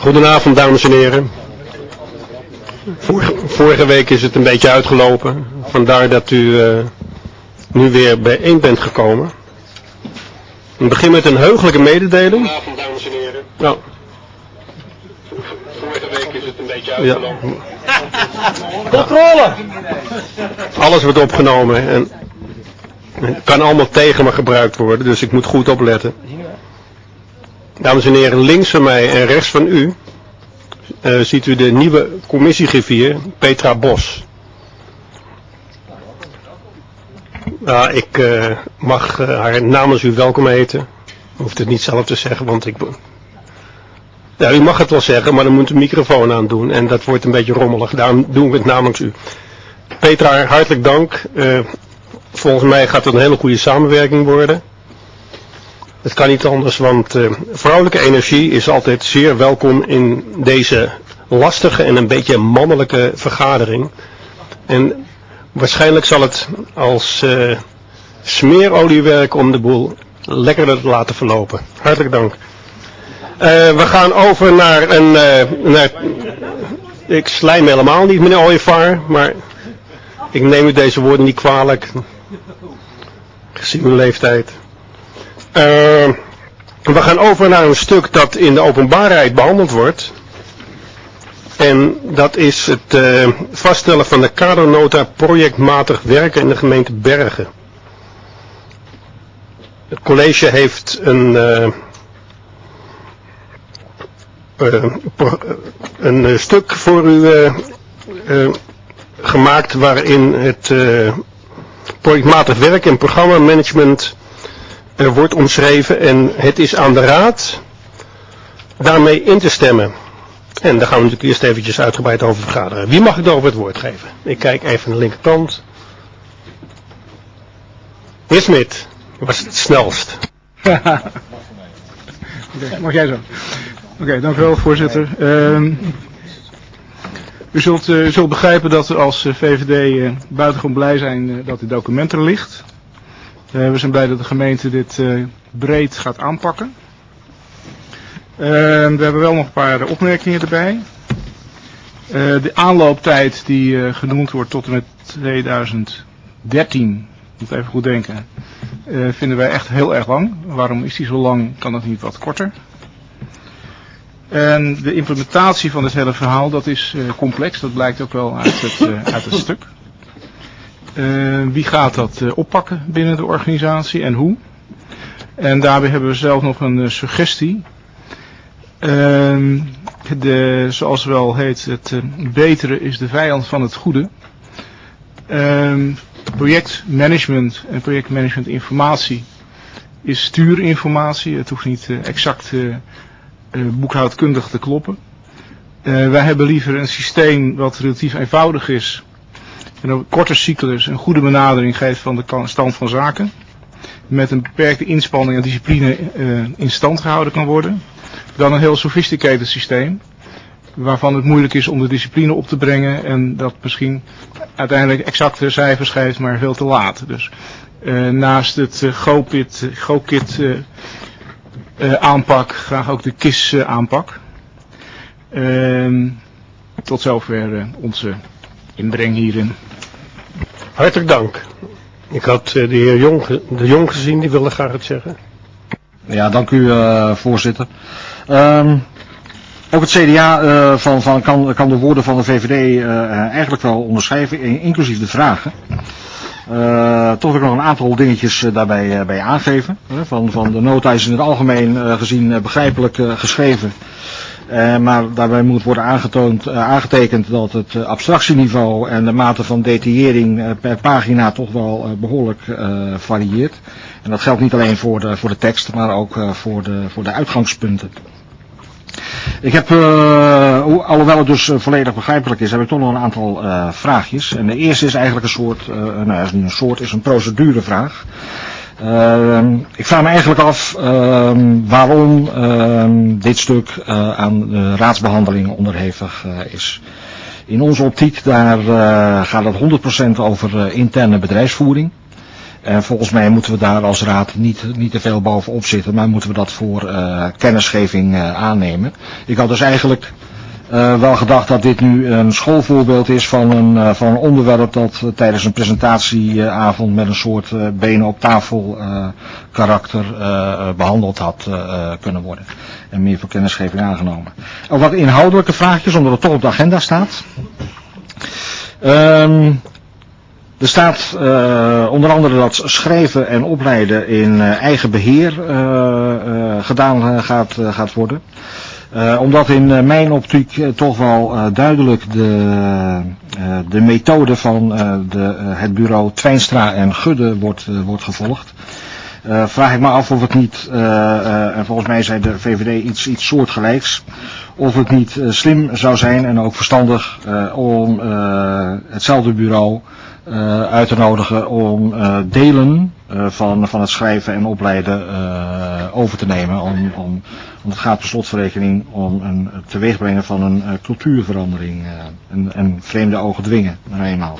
Goedenavond, dames en heren. Vorige week is het een beetje uitgelopen. Vandaar dat u nu weer bijeen bent gekomen. Ik begin met een heugelijke mededeling. Goedenavond, dames en heren. Nou. Vorige week is het een beetje uitgelopen. Ja. Controle! Alles wordt opgenomen en het kan allemaal tegen me gebruikt worden, dus ik moet goed opletten. Dames en heren, links van mij en rechts van u ziet u de nieuwe commissiegriffier, Petra Bos. Ik mag haar namens u welkom heten. U hoeft het niet zelf te zeggen, want ja, u mag het wel zeggen, maar dan moet de microfoon aan doen. En dat wordt een beetje rommelig, daarom doen we het namens u. Petra, hartelijk dank. Volgens mij gaat het een hele goede samenwerking worden. Het kan niet anders, want vrouwelijke energie is altijd zeer welkom in deze lastige en een beetje mannelijke vergadering. En waarschijnlijk zal het als smeerolie werken om de boel lekkerder te laten verlopen. Hartelijk dank. We gaan over naar ik slijm helemaal niet, meneer Ooyevaar, maar ik neem u deze woorden niet kwalijk, gezien uw leeftijd. We gaan over naar een stuk dat in de openbaarheid behandeld wordt. En dat is het vaststellen van de kadernota projectmatig werken in de gemeente Bergen. Het college heeft een stuk voor u gemaakt waarin het projectmatig werken en programmamanagement wordt omschreven en het is aan de raad daarmee in te stemmen. En daar gaan we natuurlijk eerst eventjes uitgebreid over vergaderen. Wie mag ik daarover het woord geven? Ik kijk even naar de linkerkant. Heer Smit, was het snelst. Okay, mag jij zo? Oké, dank u wel, voorzitter. U zult begrijpen dat we als VVD buitengewoon blij zijn dat dit document er ligt. We zijn blij dat de gemeente dit breed gaat aanpakken. We hebben wel nog een paar opmerkingen erbij. De aanlooptijd die genoemd wordt tot en met 2013, moet even goed denken, vinden wij echt heel erg lang. Waarom is die zo lang? Kan dat niet wat korter? En de implementatie van dit hele verhaal, dat is complex. Dat blijkt ook wel uit het stuk. Wie gaat dat oppakken binnen de organisatie en hoe? En daarbij hebben we zelf nog een suggestie. Zoals wel heet, het betere is de vijand van het goede. Projectmanagement en projectmanagement informatie is stuurinformatie. Het hoeft niet exact boekhoudkundig te kloppen. Wij hebben liever een systeem wat relatief eenvoudig is. En een korte cyclus een goede benadering geeft van de stand van zaken. Met een beperkte inspanning en discipline in stand gehouden kan worden. Dan een heel sophisticated systeem. Waarvan het moeilijk is om de discipline op te brengen. En dat misschien uiteindelijk exacte cijfers geeft, maar veel te laat. Dus naast het GoKit aanpak graag ook de KISS aanpak. Tot zover onze inbreng hierin. Hartelijk dank. Ik had de heer de Jong gezien, die wilde graag het zeggen. Ja, dank u voorzitter. Ook het CDA kan de woorden van de VVD eigenlijk wel onderschrijven, inclusief de vragen. Toch wil ik nog een aantal dingetjes daarbij bij aangeven. Van de nota is in het algemeen gezien begrijpelijk geschreven. Maar daarbij moet worden aangetekend dat het abstractieniveau en de mate van detaillering per pagina toch wel behoorlijk varieert. En dat geldt niet alleen voor de tekst, maar ook voor de uitgangspunten. Ik heb, alhoewel het dus volledig begrijpelijk is, heb ik toch nog een aantal vraagjes. En de eerste is eigenlijk is een procedurevraag. Ik vraag me eigenlijk af waarom dit stuk aan de raadsbehandeling onderhevig is. In onze optiek daar gaat het 100% over interne bedrijfsvoering. En volgens mij moeten we daar als raad niet te veel bovenop zitten, maar moeten we dat voor kennisgeving aannemen. Ik had dus eigenlijk wel gedacht dat dit nu een schoolvoorbeeld is van een onderwerp dat tijdens een presentatieavond met een soort benen op tafel karakter behandeld had kunnen worden. En meer voor kennisgeving aangenomen. Ook wat inhoudelijke vraagjes, omdat het toch op de agenda staat. Er staat onder andere dat schrijven en opleiden in eigen beheer gedaan gaat worden. Omdat in mijn optiek toch wel duidelijk de methode van het bureau Twijnstra en Gudde wordt gevolgd. Vraag ik me af of het niet, en volgens mij zei de VVD iets soortgelijks, of het niet slim zou zijn en ook verstandig om hetzelfde bureau uit te nodigen om delen van het schrijven en opleiden over te nemen. Want het gaat per slotverrekening om een teweegbrengen van een cultuurverandering en vreemde ogen dwingen, nou eenmaal.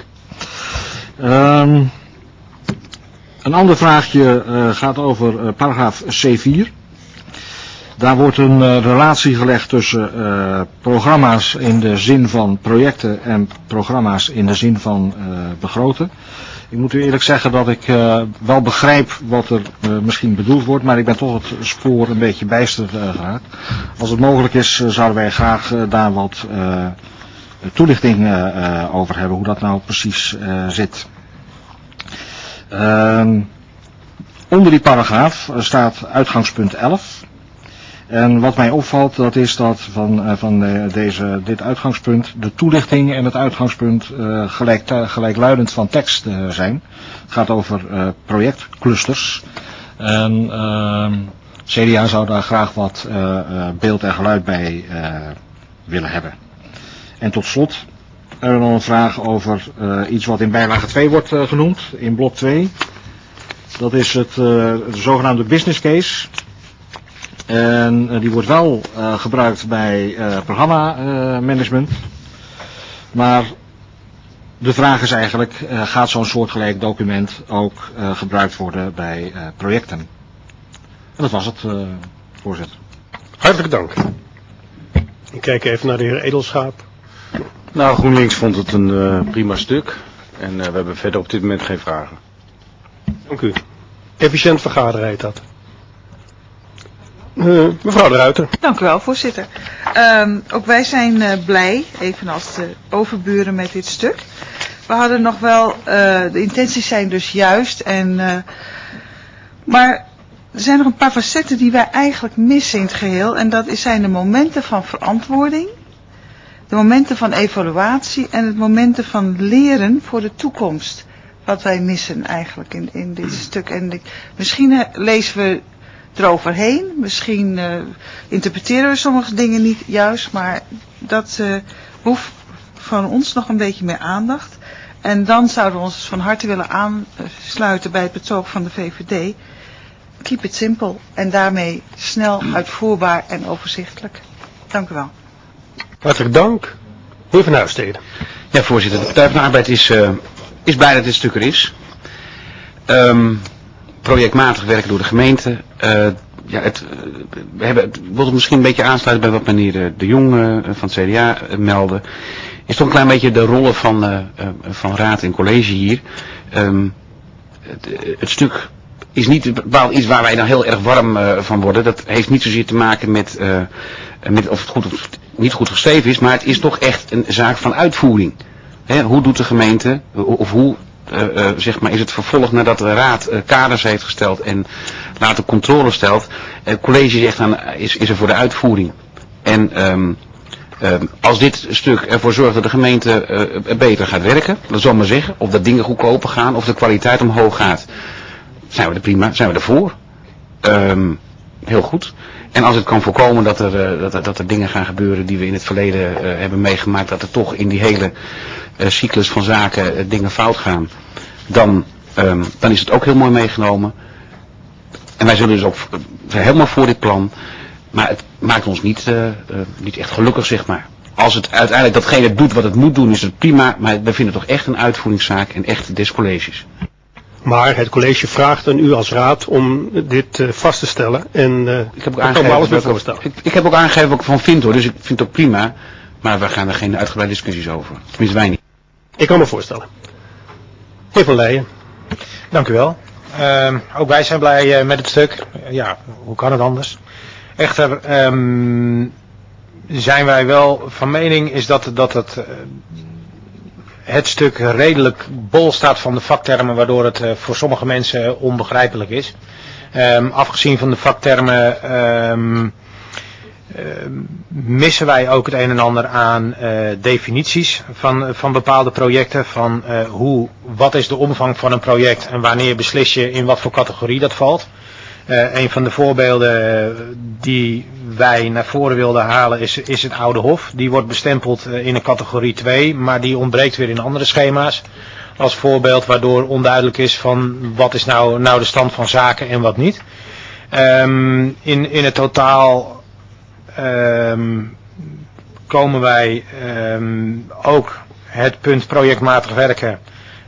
Een ander vraagje gaat over paragraaf C4. Daar wordt een relatie gelegd tussen programma's in de zin van projecten en programma's in de zin van begroten. Ik moet u eerlijk zeggen dat ik wel begrijp wat er misschien bedoeld wordt, maar ik ben toch het spoor een beetje bijster geraakt. Als het mogelijk is, zouden wij graag daar wat toelichting over hebben, hoe dat nou precies zit. Onder die paragraaf staat uitgangspunt 11. En wat mij opvalt, dat is dat van dit uitgangspunt de toelichting en het uitgangspunt gelijkluidend van tekst zijn. Het gaat over projectclusters. En CDA zou daar graag wat beeld en geluid bij willen hebben. En tot slot nog een vraag over iets wat in bijlage 2 wordt genoemd, in blok 2. Dat is de zogenaamde business case. En die wordt wel gebruikt bij programmamanagement. Maar de vraag is eigenlijk, gaat zo'n soortgelijk document ook gebruikt worden bij projecten? En dat was het, voorzitter. Hartelijk dank. Ik kijk even naar de heer Edelschaap. Nou, GroenLinks vond het een prima stuk. En we hebben verder op dit moment geen vragen. Dank u. Efficiënt vergaderen heet dat. Mevrouw de Ruiter. Dank u wel, voorzitter. Ook wij zijn blij, evenals de overburen, met dit stuk. We hadden nog wel, de intenties zijn dus juist. Maar er zijn nog een paar facetten die wij eigenlijk missen in het geheel. En dat zijn de momenten van verantwoording, de momenten van evaluatie en het momenten van leren voor de toekomst. Wat wij missen eigenlijk in dit stuk. En misschien lezen we eroverheen, misschien interpreteren we sommige dingen niet juist, maar dat behoeft van ons nog een beetje meer aandacht. En dan zouden we ons van harte willen aansluiten bij het betoog van de VVD. Keep it simple en daarmee snel uitvoerbaar en overzichtelijk. Dank u wel. Hartelijk dank. Heer Van Huisstede. Ja, voorzitter. De Partij van de Arbeid is blij dat dit stuk er is. Projectmatig werken door de gemeente. Het wil het misschien een beetje aansluiten bij wat meneer De Jong van het CDA meldde. Is toch een klein beetje de rollen van raad en college hier. Het stuk is niet bepaald iets waar wij dan heel erg warm van worden. Dat heeft niet zozeer te maken met of het goed of niet goed geschreven is, maar het is toch echt een zaak van uitvoering. Hoe doet de gemeente, of hoe zeg maar, is het vervolg nadat de raad kaders heeft gesteld en later controle stelt. Het college zegt dan, is er voor de uitvoering. En als dit stuk ervoor zorgt dat de gemeente beter gaat werken, dat zal maar zeggen, of dat dingen goedkoper gaan, of de kwaliteit omhoog gaat, zijn we er prima, zijn we ervoor. Heel goed. En als het kan voorkomen dat er dingen gaan gebeuren die we in het verleden hebben meegemaakt, dat er toch in die hele cyclus van zaken dingen fout gaan, dan is het ook heel mooi meegenomen. En wij zullen dus ook helemaal voor dit plan, maar het maakt ons niet echt gelukkig, zeg maar. Als het uiteindelijk datgene doet wat het moet doen, is het prima, maar we vinden het toch echt een uitvoeringszaak en echt des colleges. Maar het college vraagt aan u als raad om dit vast te stellen. En ik heb ook aangegeven ik heb ook aangegeven wat ik van vind hoor, dus ik vind het ook prima. Maar we gaan er geen uitgebreide discussies over. Tenminste wij niet. Ik kan me voorstellen. Heer Van Leijen. Dank u wel. Ook wij zijn blij met het stuk. Ja, hoe kan het anders? Echter zijn wij wel van mening is dat het stuk redelijk bol staat van de vaktermen, waardoor het voor sommige mensen onbegrijpelijk is. Afgezien van de vaktermen missen wij ook het een en ander aan definities van bepaalde projecten. Van wat is de omvang van een project en wanneer beslis je in wat voor categorie dat valt. Een van de voorbeelden die wij naar voren wilden halen is het Oude Hof. Die wordt bestempeld in een categorie 2, maar die ontbreekt weer in andere schema's. Als voorbeeld waardoor onduidelijk is van wat is nou de stand van zaken en wat niet. In het totaal komen wij ook het punt projectmatig werken,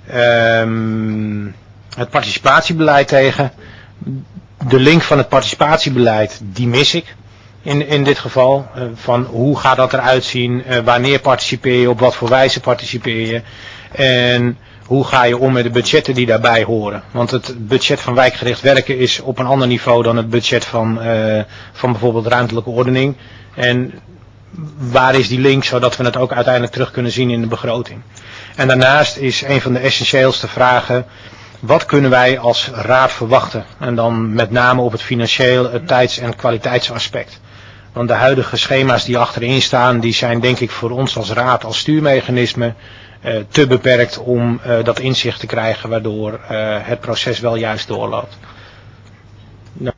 het participatiebeleid tegen. De link van het participatiebeleid, die mis ik in dit geval. Van hoe gaat dat eruit zien, wanneer participeer je, op wat voor wijze participeer je. En hoe ga je om met de budgetten die daarbij horen. Want het budget van wijkgericht werken is op een ander niveau dan het budget van bijvoorbeeld ruimtelijke ordening. En waar is die link, zodat we het ook uiteindelijk terug kunnen zien in de begroting. En daarnaast is een van de essentieelste vragen: wat kunnen wij als raad verwachten? En dan met name op het financiële, het tijds- en kwaliteitsaspect. Want de huidige schema's die achterin staan, die zijn denk ik voor ons als raad, als stuurmechanisme, te beperkt om dat inzicht te krijgen, waardoor het proces wel juist doorloopt. Nou.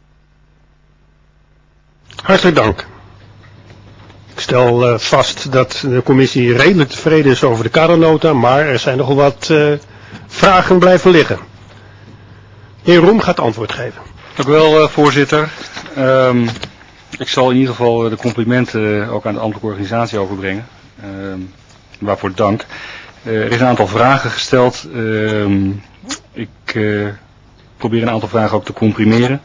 Hartelijk dank. Ik stel vast dat de commissie redelijk tevreden is over de kadernota, maar er zijn nogal wat vragen blijven liggen. Heer Roem gaat antwoord geven. Dank u wel, voorzitter. Ik zal in ieder geval de complimenten ook aan de ambtelijke organisatie overbrengen. Waarvoor dank. Er is een aantal vragen gesteld. Ik probeer een aantal vragen ook te comprimeren.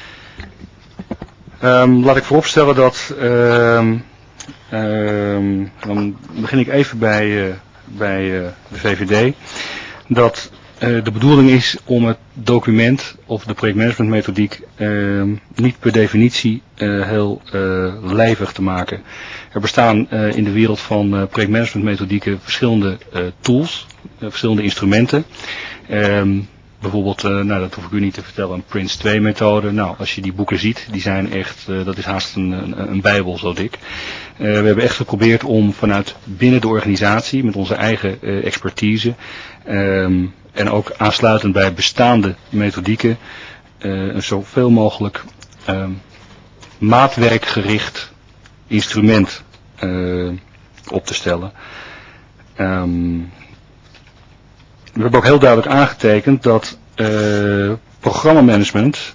Laat ik vooropstellen dat... dan begin ik even bij de VVD. Dat de bedoeling is om het document of de projectmanagementmethodiek niet per definitie heel lijvig te maken. Er bestaan in de wereld van projectmanagementmethodieken verschillende tools, verschillende instrumenten. Bijvoorbeeld, dat hoef ik u niet te vertellen, een Prince 2 methode. Nou, als je die boeken ziet, die zijn echt, dat is haast een bijbel zo dik. We hebben echt geprobeerd om vanuit binnen de organisatie, met onze eigen expertise, en ook aansluitend bij bestaande methodieken, een zoveel mogelijk maatwerkgericht instrument op te stellen. We hebben ook heel duidelijk aangetekend dat programmamanagement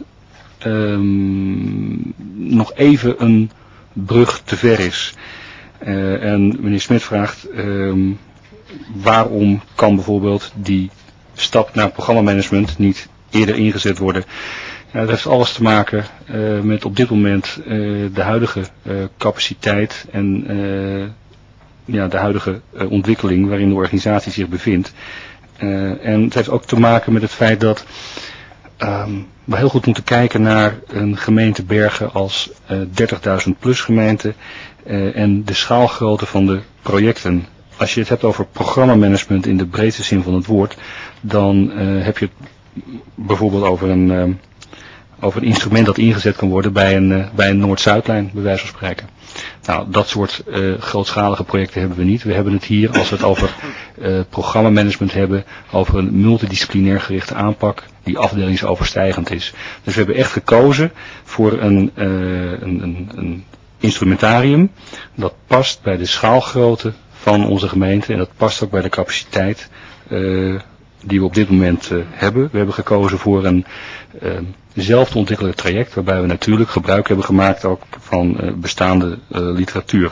nog even een brug te ver is. En meneer Smit vraagt waarom kan bijvoorbeeld die stap naar programmamanagement niet eerder ingezet worden. Ja, dat heeft alles te maken met op dit moment de huidige capaciteit en de huidige ontwikkeling waarin de organisatie zich bevindt. En het heeft ook te maken met het feit dat we heel goed moeten kijken naar een gemeente Bergen als 30.000 plus gemeente en de schaalgrootte van de projecten. Als je het hebt over programmamanagement in de breedste zin van het woord, dan heb je het bijvoorbeeld over een instrument dat ingezet kan worden bij een Noord-Zuidlijn, bij wijze van spreken. Nou, dat soort grootschalige projecten hebben we niet. We hebben het hier, als we het over programmamanagement hebben, over een multidisciplinair gerichte aanpak die afdelingsoverstijgend is. Dus we hebben echt gekozen voor een instrumentarium dat past bij de schaalgrootte van onze gemeente en dat past ook bij de capaciteit die we op dit moment hebben. We hebben gekozen voor een zelf te ontwikkelen traject waarbij we natuurlijk gebruik hebben gemaakt ook van bestaande literatuur.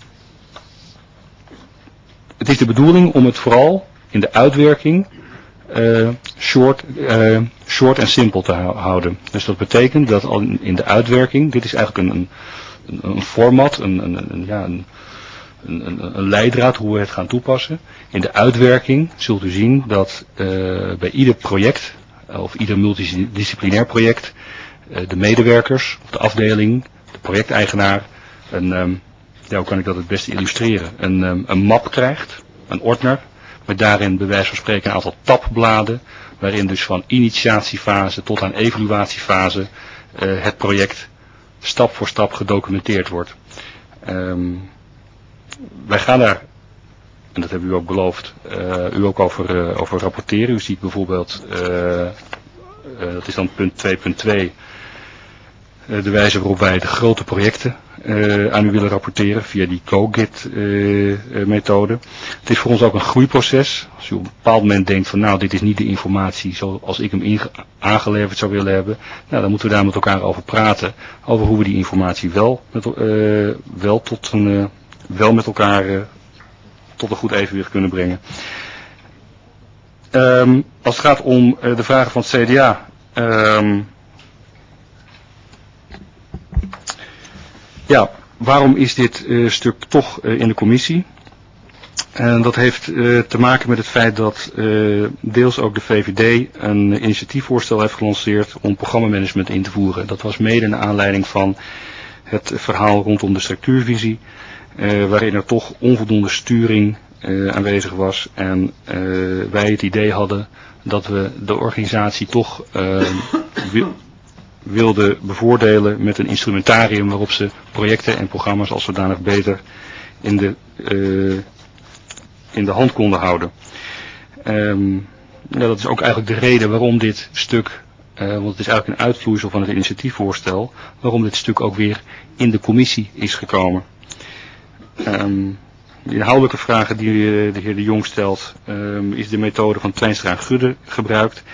Het is de bedoeling om het vooral in de uitwerking short en simpel te houden. Dus dat betekent dat al in de uitwerking, dit is eigenlijk een format, een leidraad hoe we het gaan toepassen. In de uitwerking zult u zien dat bij ieder project, of ieder multidisciplinair project, de medewerkers, of de afdeling, de projecteigenaar, hoe kan ik dat het beste illustreren? Een map krijgt, een ordner, met daarin bij wijze van spreken een aantal tabbladen, waarin dus van initiatiefase tot aan evaluatiefase het project stap voor stap gedocumenteerd wordt. Wij gaan daar, en dat hebben we u ook beloofd, u ook over rapporteren. U ziet bijvoorbeeld, dat is dan punt 2.2, de wijze waarop wij de grote projecten aan u willen rapporteren via die GoGit methode. Het is voor ons ook een groeiproces. Als u op een bepaald moment denkt van nou, dit is niet de informatie zoals ik hem aangeleverd zou willen hebben. Nou, dan moeten we daar met elkaar over praten. Over hoe we die informatie wel met elkaar tot een goed evenwicht kunnen brengen. Als het gaat om de vragen van het CDA. Waarom is dit stuk toch in de commissie? En dat heeft te maken met het feit dat deels ook de VVD een initiatiefvoorstel heeft gelanceerd om programmamanagement in te voeren. Dat was mede naar aanleiding van het verhaal rondom de structuurvisie, waarin er toch onvoldoende sturing aanwezig was. En wij het idee hadden dat we de organisatie toch wilden bevoordelen met een instrumentarium waarop ze projecten en programma's als zodanig beter in de hand konden houden. Dat is ook eigenlijk de reden waarom dit stuk, want het is eigenlijk een uitvloeisel van het initiatiefvoorstel, waarom dit stuk ook weer in de commissie is gekomen. De inhoudelijke vragen die de heer De Jong stelt, is de methode van Twijnstra en Gudde gebruikt.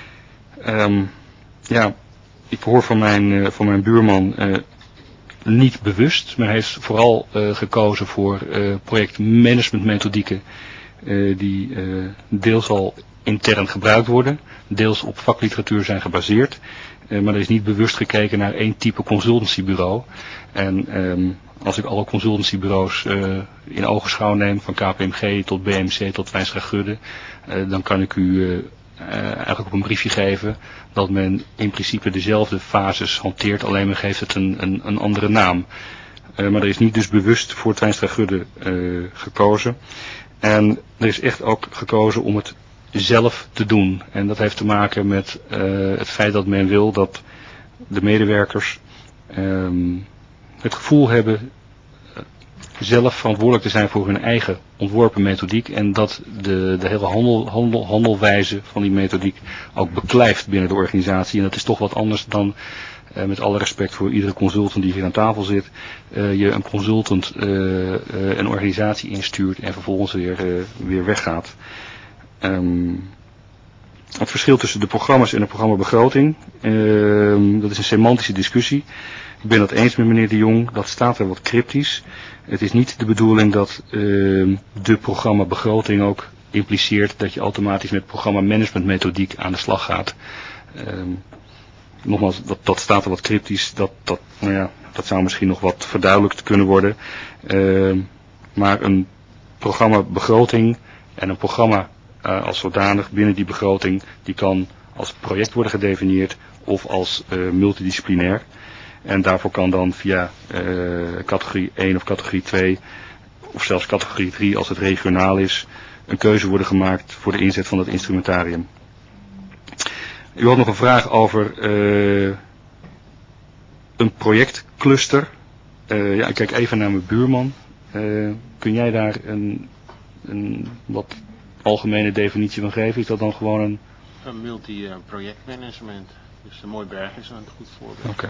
Ik hoor van mijn buurman niet bewust, maar hij heeft vooral gekozen voor projectmanagementmethodieken die deels al intern gebruikt worden, deels op vakliteratuur zijn gebaseerd. Maar er is niet bewust gekeken naar één type consultancybureau. En als ik alle consultancybureaus in ogenschouw neem, van KPMG tot BMC tot Twijnstra Gudde, dan kan ik u eigenlijk op een briefje geven dat men in principe dezelfde fases hanteert, alleen men geeft het een andere naam. Maar er is niet dus bewust voor Twijnstra Gudde gekozen. En er is echt ook gekozen om het zelf te doen. En dat heeft te maken met het feit dat men wil dat de medewerkers het gevoel hebben zelf verantwoordelijk te zijn voor hun eigen ontworpen methodiek en dat de hele handelwijze van die methodiek ook beklijft binnen de organisatie. En dat is toch wat anders dan, met alle respect voor iedere consultant die hier aan tafel zit, je een consultant een organisatie instuurt en vervolgens weer weggaat. Het verschil tussen de programma's en de programmabegroting, dat is een semantische discussie. Ik ben het eens met meneer De Jong, dat staat er wat cryptisch. Het is niet de bedoeling dat de programmabegroting ook impliceert dat je automatisch met programmamanagementmethodiek aan de slag gaat. Nogmaals, dat staat er wat cryptisch, dat zou misschien nog wat verduidelijkt kunnen worden. Maar een programmabegroting en een programma als zodanig binnen die begroting, die kan als project worden gedefinieerd of als multidisciplinair. En daarvoor kan dan via categorie 1 of categorie 2 of zelfs categorie 3 als het regionaal is, een keuze worden gemaakt voor de inzet van het instrumentarium. U had nog een vraag over een projectcluster. Ik kijk even naar mijn buurman. Kun jij daar een wat algemene definitie van geven? Is dat dan gewoon een multi-projectmanagement. Dus de Mooiberg is een goed voorbeeld. Oké.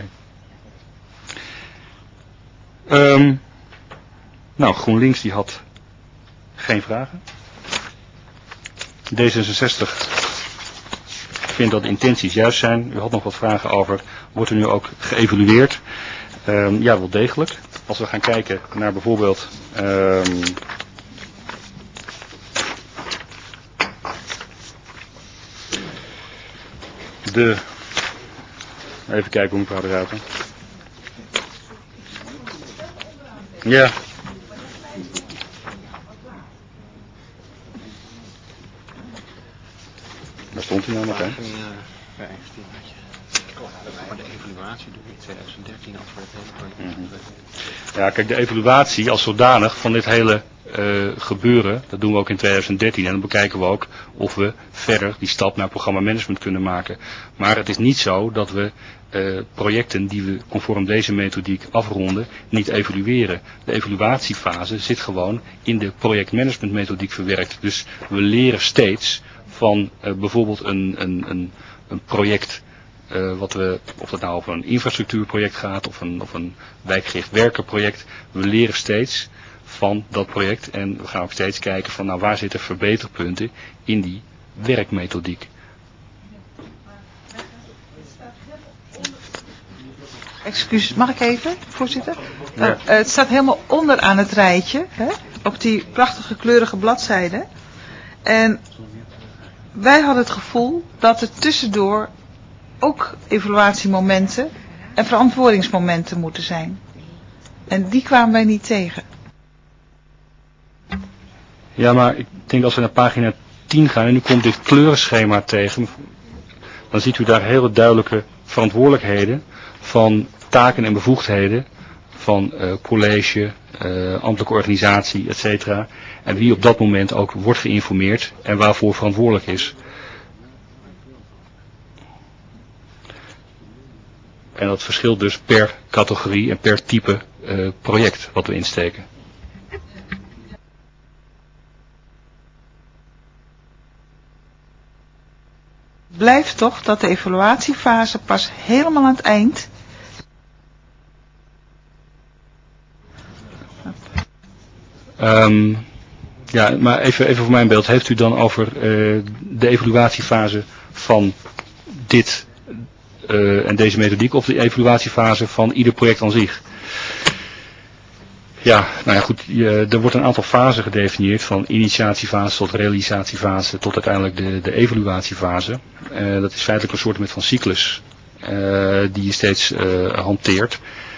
GroenLinks die had geen vragen. D66 vindt dat de intenties juist zijn. U had nog wat vragen over, wordt er nu ook geëvalueerd? Ja, wel degelijk. Als we gaan kijken naar bijvoorbeeld Even kijken hoe ik het eruit. Ja. Waar stond hij nou nog, hè? 15 had je. Maar de evaluatie doen we in 2013 al voor het hele project. Ja, kijk, de evaluatie als zodanig van dit hele gebeuren, dat doen we ook in 2013. En dan bekijken we ook of we verder die stap naar programmamanagement kunnen maken. Maar het is niet zo dat we projecten die we conform deze methodiek afronden, niet evalueren. De evaluatiefase zit gewoon in de projectmanagementmethodiek verwerkt. Dus we leren steeds van bijvoorbeeld een project, of dat nou over een infrastructuurproject gaat of een wijkgericht werkenproject. We leren steeds van dat project en we gaan ook steeds kijken van nou waar zitten verbeterpunten in die werkmethodiek. Excuus, mag ik even, voorzitter? Ja. Het staat helemaal onderaan het rijtje, hè? Op die prachtige kleurige bladzijde. En wij hadden het gevoel dat er tussendoor ook evaluatiemomenten en verantwoordingsmomenten moeten zijn. En die kwamen wij niet tegen. Ja, maar ik denk als we naar pagina 10 gaan en nu komt dit kleurenschema tegen, dan ziet u daar hele duidelijke verantwoordelijkheden van taken en bevoegdheden van college, ambtelijke organisatie, etc. En wie op dat moment ook wordt geïnformeerd en waarvoor verantwoordelijk is. En dat verschilt dus per categorie en per type project wat we insteken. Blijft toch dat de evaluatiefase pas helemaal aan het eind. Ja, maar even voor mijn beeld. Heeft u dan over de evaluatiefase van dit en deze methodiek of de evaluatiefase van ieder project aan zich? Ja, nou ja goed, er wordt een aantal fasen gedefinieerd, van initiatiefase tot realisatiefase tot uiteindelijk de evaluatiefase. Dat is feitelijk een soort van cyclus die je steeds hanteert.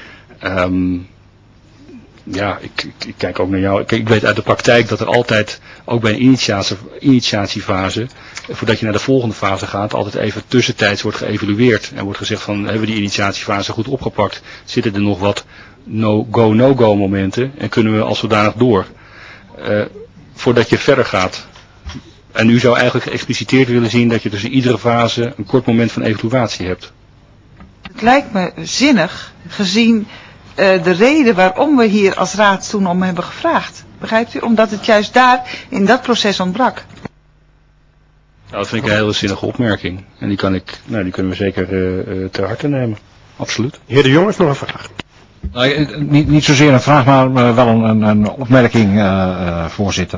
Ja, ik kijk ook naar jou. Ik weet uit de praktijk dat er altijd, ook bij een initiatiefase, voordat je naar de volgende fase gaat, altijd even tussentijds wordt geëvalueerd. En wordt gezegd van, hebben we die initiatiefase goed opgepakt? Zitten er nog wat no-go, no-go momenten? En kunnen we als zodanig door? Voordat je verder gaat. En u zou eigenlijk geëxpliciteerd willen zien dat je tussen iedere fase een kort moment van evaluatie hebt. Het lijkt me zinnig, gezien de reden waarom we hier als raad toen om hebben gevraagd. Begrijpt u? Omdat het juist daar in dat proces ontbrak. Nou, dat vind ik een hele zinnige opmerking. En die kunnen we zeker ter harte nemen. Absoluut. Heer De Jong heeft nog een vraag. Niet zozeer een vraag, maar wel een opmerking, voorzitter.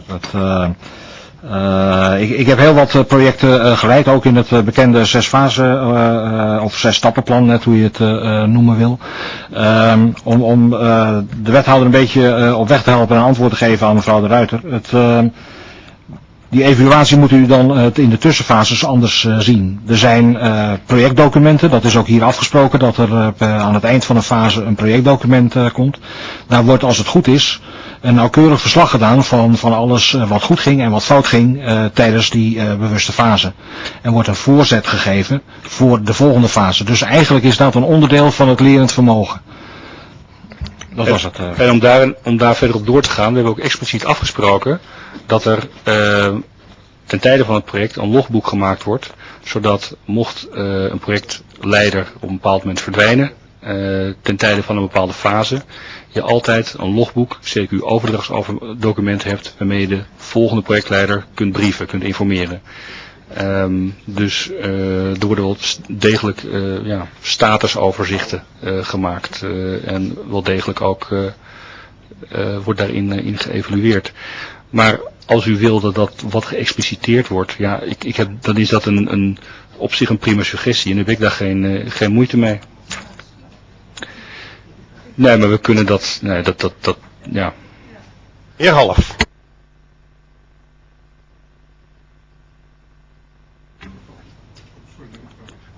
Ik heb heel wat projecten geleid, ook in het bekende 6-fase of 6-stappenplan, net hoe je het noemen wil. Om de wethouder een beetje op weg te helpen en een antwoord te geven aan mevrouw De Ruiter. Die evaluatie moet u dan in de tussenfases anders zien. Er zijn projectdocumenten, dat is ook hier afgesproken, dat er aan het eind van een fase een projectdocument komt. Daar wordt, als het goed is, een nauwkeurig verslag gedaan van alles wat goed ging en wat fout ging tijdens die bewuste fase. En wordt een voorzet gegeven voor de volgende fase. Dus eigenlijk is dat een onderdeel van het lerend vermogen. Dat was het. En om daar verder op door te gaan, we hebben ook expliciet afgesproken dat er ten tijde van het project een logboek gemaakt wordt, zodat mocht een projectleider op een bepaald moment verdwijnen, ten tijde van een bepaalde fase, je altijd een logboek, CQ overdrachtsdocument hebt, waarmee je de volgende projectleider kunt brieven, kunt informeren. Dus er worden wel degelijk statusoverzichten gemaakt en wel degelijk ook wordt daarin geëvalueerd. Maar als u wil dat wat geëxpliciteerd wordt, ja, dan is dat op zich een prima suggestie en heb ik daar geen moeite mee. Nee, maar we kunnen dat ja. Heer Half.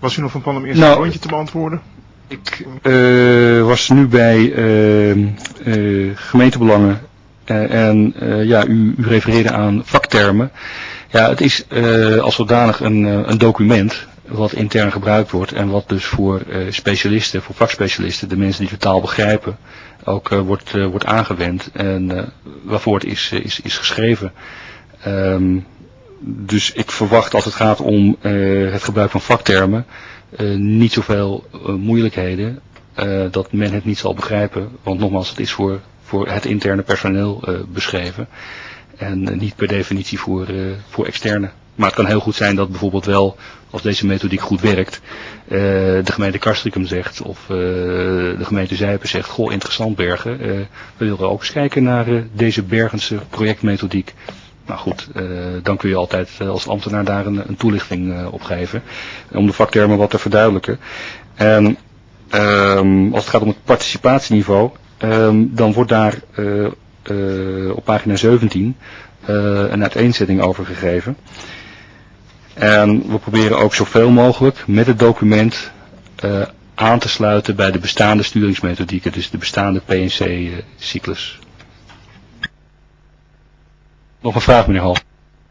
Was u nog van plan om eerst een rondje te beantwoorden? Ik was nu bij gemeentebelangen u refereerde aan vaktermen. Ja, het is als zodanig een document wat intern gebruikt wordt en wat dus voor specialisten, voor vakspecialisten, de mensen die de taal begrijpen, ook wordt aangewend en waarvoor het is geschreven. Dus ik verwacht als het gaat om het gebruik van vaktermen niet zoveel moeilijkheden dat men het niet zal begrijpen. Want nogmaals, het is voor het interne personeel beschreven en niet per definitie voor externe. Maar het kan heel goed zijn dat bijvoorbeeld wel, als deze methodiek goed werkt, de gemeente Castricum zegt of de gemeente Zijpen zegt, goh, interessant Bergen, we willen ook eens kijken naar deze Bergense projectmethodiek. Nou goed, dan kun je altijd als ambtenaar daar een toelichting op geven, om de vaktermen wat te verduidelijken. En als het gaat om het participatieniveau, dan wordt daar op pagina 17 een uiteenzetting over gegeven. En we proberen ook zoveel mogelijk met het document aan te sluiten bij de bestaande sturingsmethodieken, dus de bestaande PNC-cyclus. Nog een vraag, meneer Hal.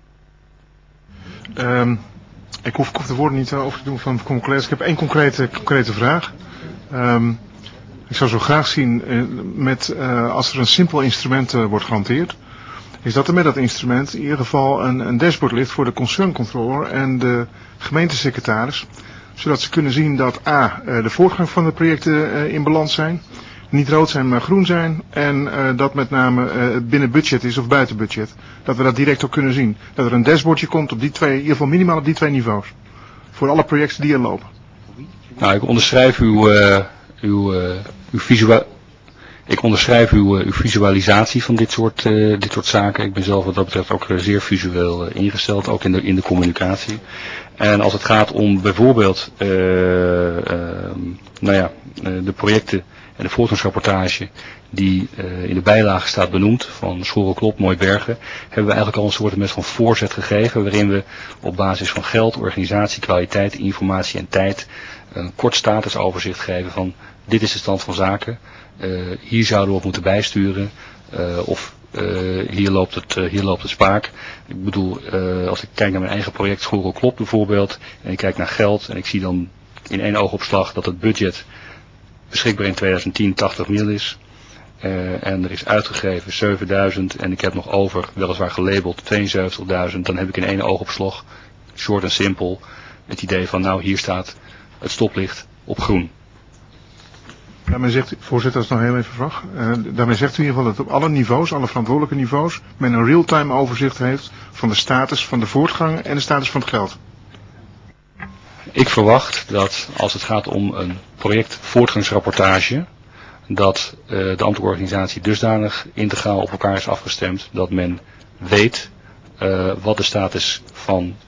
Ik hoef de woorden niet over te doen van collega's. Ik heb één concrete vraag. Ik zou zo graag zien als er een simpel instrument wordt gehanteerd, is dat er met dat instrument in ieder geval een dashboard ligt voor de concerncontroller en de gemeentesecretaris, zodat ze kunnen zien dat de voortgang van de projecten in balans zijn, niet rood zijn maar groen zijn en dat met name binnen budget is of buiten budget. Dat we dat direct ook kunnen zien. Dat er een dashboardje komt op die twee, in ieder geval minimaal op die twee niveaus. Voor alle projecten die er lopen. Nou, ik onderschrijf uw visualisatie van dit soort zaken. Ik ben zelf wat dat betreft ook zeer visueel ingesteld, ook in de communicatie. En als het gaat om bijvoorbeeld de projecten en de voortgangsrapportage die in de bijlage staat benoemd van Schorrel-Klop, Mooibergen, hebben we eigenlijk al een soort van voorzet gegeven waarin we op basis van geld, organisatie, kwaliteit, informatie en tijd een kort statusoverzicht geven van dit is de stand van zaken, hier zouden we op moeten bijsturen hier loopt het spaak. Ik bedoel, als ik kijk naar mijn eigen project Schorrel-Klop bijvoorbeeld en ik kijk naar geld en ik zie dan in één oogopslag dat het budget beschikbaar in 2010 80 mil is. En er is uitgegeven 7000 en ik heb nog over, weliswaar gelabeld 72.000. Dan heb ik in één oogopslag, short en simpel, het idee van nou hier staat het stoplicht op groen. Daarmee zegt u, voorzitter, als ik nog heel even vraag. Daarmee zegt u in ieder geval dat op alle niveaus, alle verantwoordelijke niveaus, men een real-time overzicht heeft van de status van de voortgang en de status van het geld. Ik verwacht dat als het gaat om een project voortgangsrapportage, dat de ambtelijke organisatie dusdanig integraal op elkaar is afgestemd dat men weet wat de status van,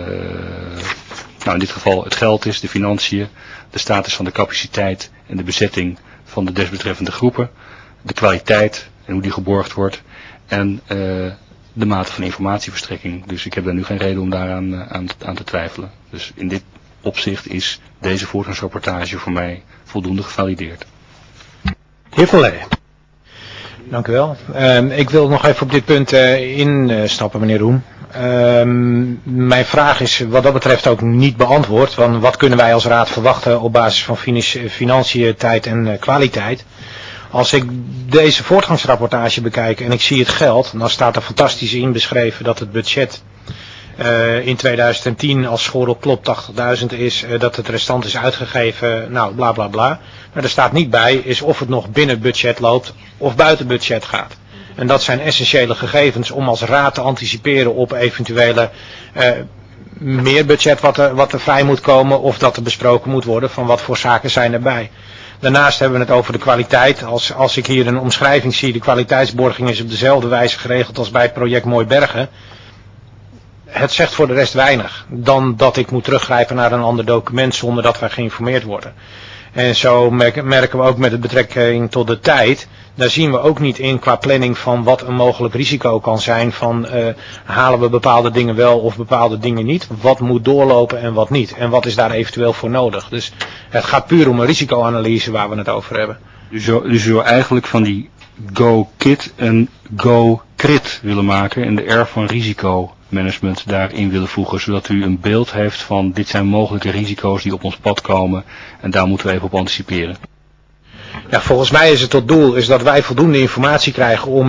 in dit geval het geld is, de financiën, de status van de capaciteit en de bezetting van de desbetreffende groepen, de kwaliteit en hoe die geborgd wordt en de mate van informatieverstrekking. Dus ik heb daar nu geen reden om daaraan aan te twijfelen. Dus in dit opzicht is deze voortgangsrapportage voor mij voldoende gevalideerd. Heer Van Leijen. Dank u wel. Ik wil nog even op dit punt instappen, meneer Roem. Mijn vraag is wat dat betreft ook niet beantwoord. Want wat kunnen wij als raad verwachten op basis van financiën, tijd en kwaliteit? Als ik deze voortgangsrapportage bekijk en ik zie het geld, dan staat er fantastisch in beschreven dat het budget in 2010 als Schorrel-Klop 80.000 is, dat het restant is uitgegeven, nou bla bla bla. Maar er staat niet bij is of het nog binnen budget loopt of buiten budget gaat. En dat zijn essentiële gegevens om als raad te anticiperen op eventuele meer budget wat er vrij moet komen of dat er besproken moet worden van wat voor zaken zijn erbij. Daarnaast hebben we het over de kwaliteit. Als ik hier een omschrijving zie, de kwaliteitsborging is op dezelfde wijze geregeld als bij het project Mooibergen. Het zegt voor de rest weinig dan dat ik moet teruggrijpen naar een ander document zonder dat wij geïnformeerd worden. En zo merken we ook met betrekking tot de tijd. Daar zien we ook niet in qua planning van wat een mogelijk risico kan zijn. Van halen we bepaalde dingen wel of bepaalde dingen niet. Wat moet doorlopen en wat niet. En wat is daar eventueel voor nodig. Dus het gaat puur om een risicoanalyse waar we het over hebben. Dus je zou eigenlijk van die Go-Kit een Go-Crit willen maken. En de R van risicomanagement daarin willen voegen. Zodat u een beeld heeft van dit zijn mogelijke risico's die op ons pad komen. En daar moeten we even op anticiperen. Ja, volgens mij is het tot doel is dat wij voldoende informatie krijgen om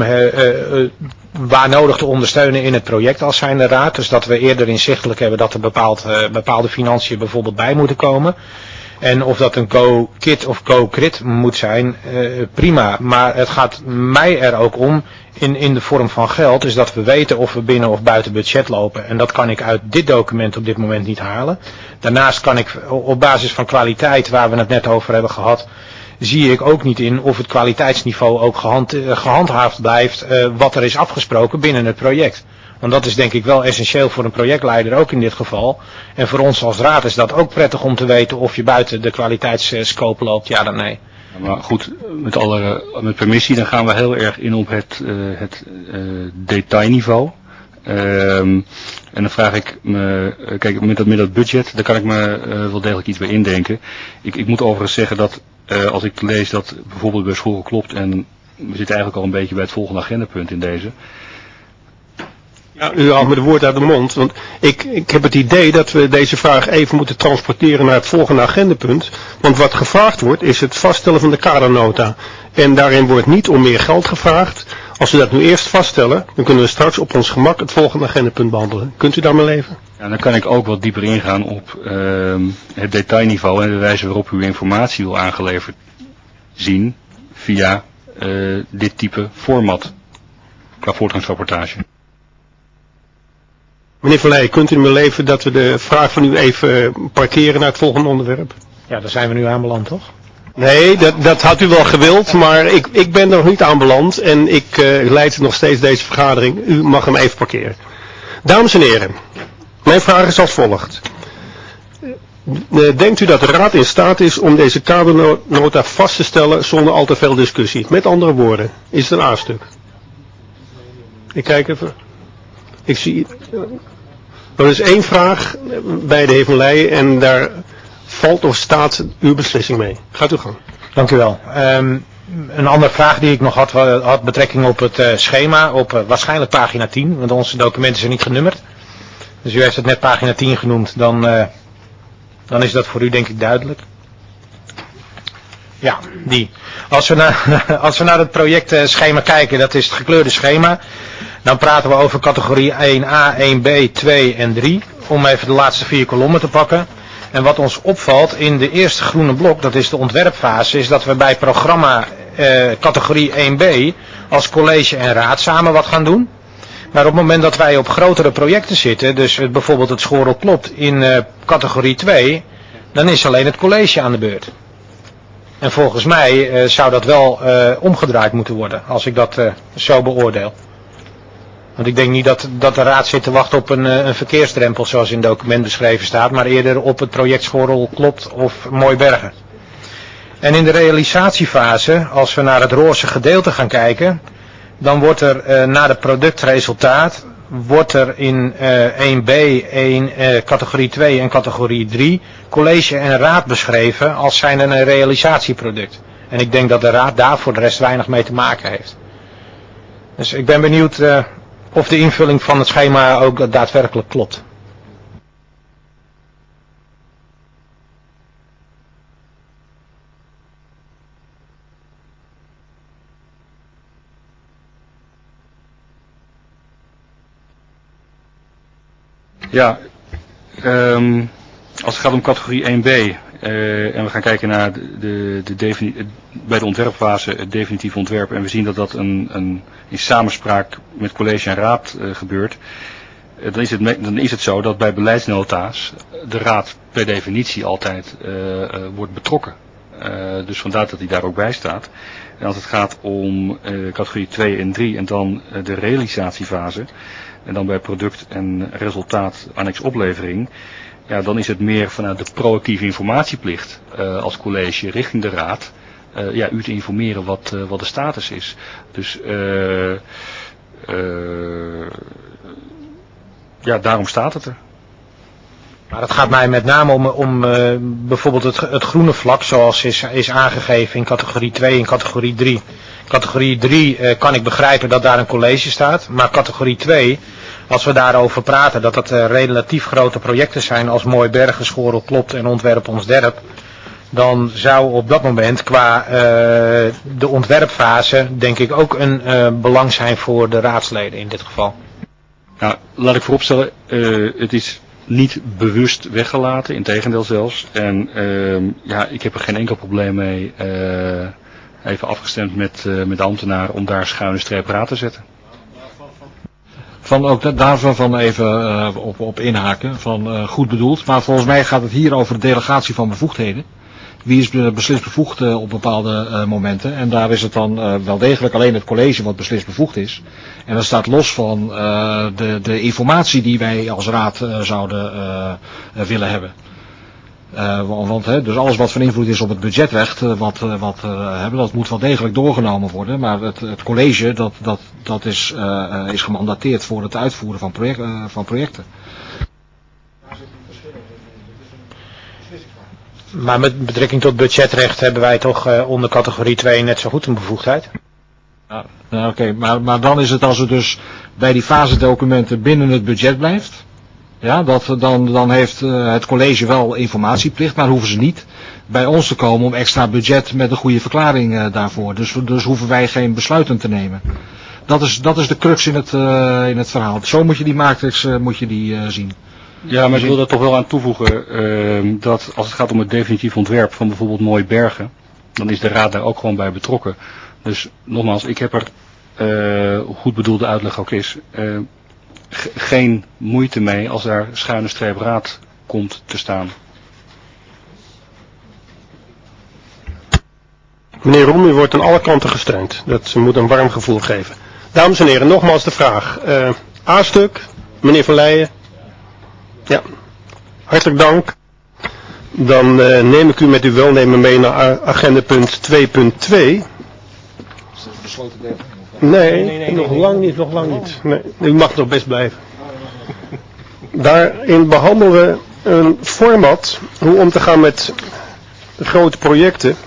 waar nodig te ondersteunen in het project als zijnde raad. Dus dat we eerder inzichtelijk hebben dat er bepaalde financiën bijvoorbeeld bij moeten komen. En of dat een Go-Kit of Go-Crit moet zijn, prima. Maar het gaat mij er ook om, in de vorm van geld, is dat we weten of we binnen of buiten budget lopen. En dat kan ik uit dit document op dit moment niet halen. Daarnaast kan ik op basis van kwaliteit, waar we het net over hebben gehad, zie ik ook niet in of het kwaliteitsniveau ook gehandhaafd blijft wat er is afgesproken binnen het project. Want dat is denk ik wel essentieel voor een projectleider ook in dit geval. En voor ons als raad is dat ook prettig om te weten of je buiten de kwaliteitsscope loopt, ja dan nee. Maar goed, met permissie, dan gaan we heel erg in op het detailniveau. En dan vraag ik me, kijk, met dat budget, daar kan ik me wel degelijk iets bij indenken. Ik moet overigens zeggen dat als ik lees dat bijvoorbeeld bij school klopt, en we zitten eigenlijk al een beetje bij het volgende agendapunt in deze. Ja, u haalt me de woord uit de mond, want ik heb het idee dat we deze vraag even moeten transporteren naar het volgende agendapunt. Want wat gevraagd wordt is het vaststellen van de kadernota. En daarin wordt niet om meer geld gevraagd. Als we dat nu eerst vaststellen, dan kunnen we straks op ons gemak het volgende agendapunt behandelen. Kunt u daar maar leven? Ja, dan kan ik ook wat dieper ingaan op het detailniveau en de wijze waarop u informatie wil aangeleverd zien via dit type format qua voortgangsrapportage. Meneer Van Leijen, kunt u me leven dat we de vraag van u even parkeren naar het volgende onderwerp? Ja, daar zijn we nu aanbeland, toch? Nee, dat had u wel gewild, maar ik ben er nog niet aanbeland en ik leid nog steeds deze vergadering. U mag hem even parkeren. Dames en heren, mijn vraag is als volgt. Denkt u dat de Raad in staat is om deze kadernota vast te stellen zonder al te veel discussie? Met andere woorden, is het een A-stuk? Ik kijk even. Ik zie... Er is één vraag bij de heer Van Leijen en daar valt of staat uw beslissing mee. Gaat u gang. Dank u wel. Een andere vraag die ik nog had betrekking op het schema, op waarschijnlijk pagina 10, want onze documenten zijn niet genummerd. Dus u heeft het net pagina 10 genoemd, dan is dat voor u denk ik duidelijk. Ja, die. Als we naar het projectschema kijken, dat is het gekleurde schema. Dan praten we over categorie 1A, 1B, 2 en 3. Om even de laatste 4 kolommen te pakken. En wat ons opvalt in de eerste groene blok, dat is de ontwerpfase, is dat we bij programma categorie 1B als college en raad samen wat gaan doen. Maar op het moment dat wij op grotere projecten zitten, dus bijvoorbeeld het Schorel klopt in categorie 2, dan is alleen het college aan de beurt. En volgens mij zou dat wel omgedraaid moeten worden, als ik dat zo beoordeel. Want ik denk niet dat de raad zit te wachten op een verkeersdrempel zoals in het document beschreven staat, maar eerder op het project Schorel klopt of Mooibergen. En in de realisatiefase, als we naar het roze gedeelte gaan kijken, dan wordt er naar het productresultaat, wordt er in 1B, categorie 2 en categorie 3 college en raad beschreven als zijnde een realisatieproduct. En ik denk dat de raad daar voor de rest weinig mee te maken heeft. Dus ik ben benieuwd of de invulling van het schema ook daadwerkelijk klopt. Ja, als het gaat om categorie 1B en we gaan kijken naar bij de ontwerpfase het definitief ontwerp en we zien dat dat in samenspraak met college en raad gebeurt, dan is het zo dat bij beleidsnota's de raad per definitie altijd wordt betrokken. Dus vandaar dat hij daar ook bij staat. En als het gaat om categorie 2 en 3 en dan de realisatiefase, en dan bij product en resultaat annex oplevering, ja, dan is het meer vanuit de proactieve informatieplicht als college richting de raad. Ja, u te informeren wat de status is. Dus ja, daarom staat het er. Maar het gaat mij met name om bijvoorbeeld het groene vlak zoals is aangegeven in categorie 2 en categorie 3. Categorie 3 kan ik begrijpen dat daar een college staat, maar categorie 2, als we daarover praten dat het relatief grote projecten zijn als Mooi Bergen, Schorel Klopt en Ontwerp Ons Derp, dan zou op dat moment qua de ontwerpfase denk ik ook een belang zijn voor de raadsleden in dit geval. Nou, laat ik vooropstellen, het is niet bewust weggelaten, integendeel zelfs. En ja, ik heb er geen enkel probleem mee, even afgestemd met de ambtenaar om daar schuine streep raad te zetten. Van ook daarvan even op inhaken, van goed bedoeld. Maar volgens mij gaat het hier over de delegatie van bevoegdheden. Wie is beslist bevoegd op bepaalde momenten. En daar is het dan wel degelijk alleen het college wat beslist bevoegd is. En dat staat los van de informatie die wij als raad zouden willen hebben. Want dus alles wat van invloed is op het budgetrecht, wat hebben, dat moet wel degelijk doorgenomen worden. Maar het college, dat is gemandateerd voor het uitvoeren van projecten. Maar met betrekking tot budgetrecht hebben wij toch onder categorie 2 net zo goed een bevoegdheid? Ja, oké, maar dan is het als het dus bij die fasedocumenten binnen het budget blijft. Ja, dan heeft het college wel informatieplicht, maar hoeven ze niet bij ons te komen om extra budget met een goede verklaring daarvoor. Dus hoeven wij geen besluiten te nemen. Dat is de crux in het verhaal. Zo moet je die matrix zien. Ja, maar ik wil daar toch wel aan toevoegen dat als het gaat om het definitief ontwerp van bijvoorbeeld Mooi Bergen, dan is de raad daar ook gewoon bij betrokken. Dus nogmaals, ik heb er, hoe goed bedoelde uitleg ook is, geen moeite mee als daar schuine streep raad komt te staan. Meneer Roem, u wordt aan alle kanten gesteund. Dat moet een warm gevoel geven. Dames en heren, nogmaals de vraag. A-stuk, meneer Van Leijen. Ja, hartelijk dank. Dan neem ik u met uw welnemen mee naar agendapunt 2.2. Nee, nog lang niet. Nee, u mag nog best blijven. Daarin behandelen we een format, hoe om te gaan met grote projecten.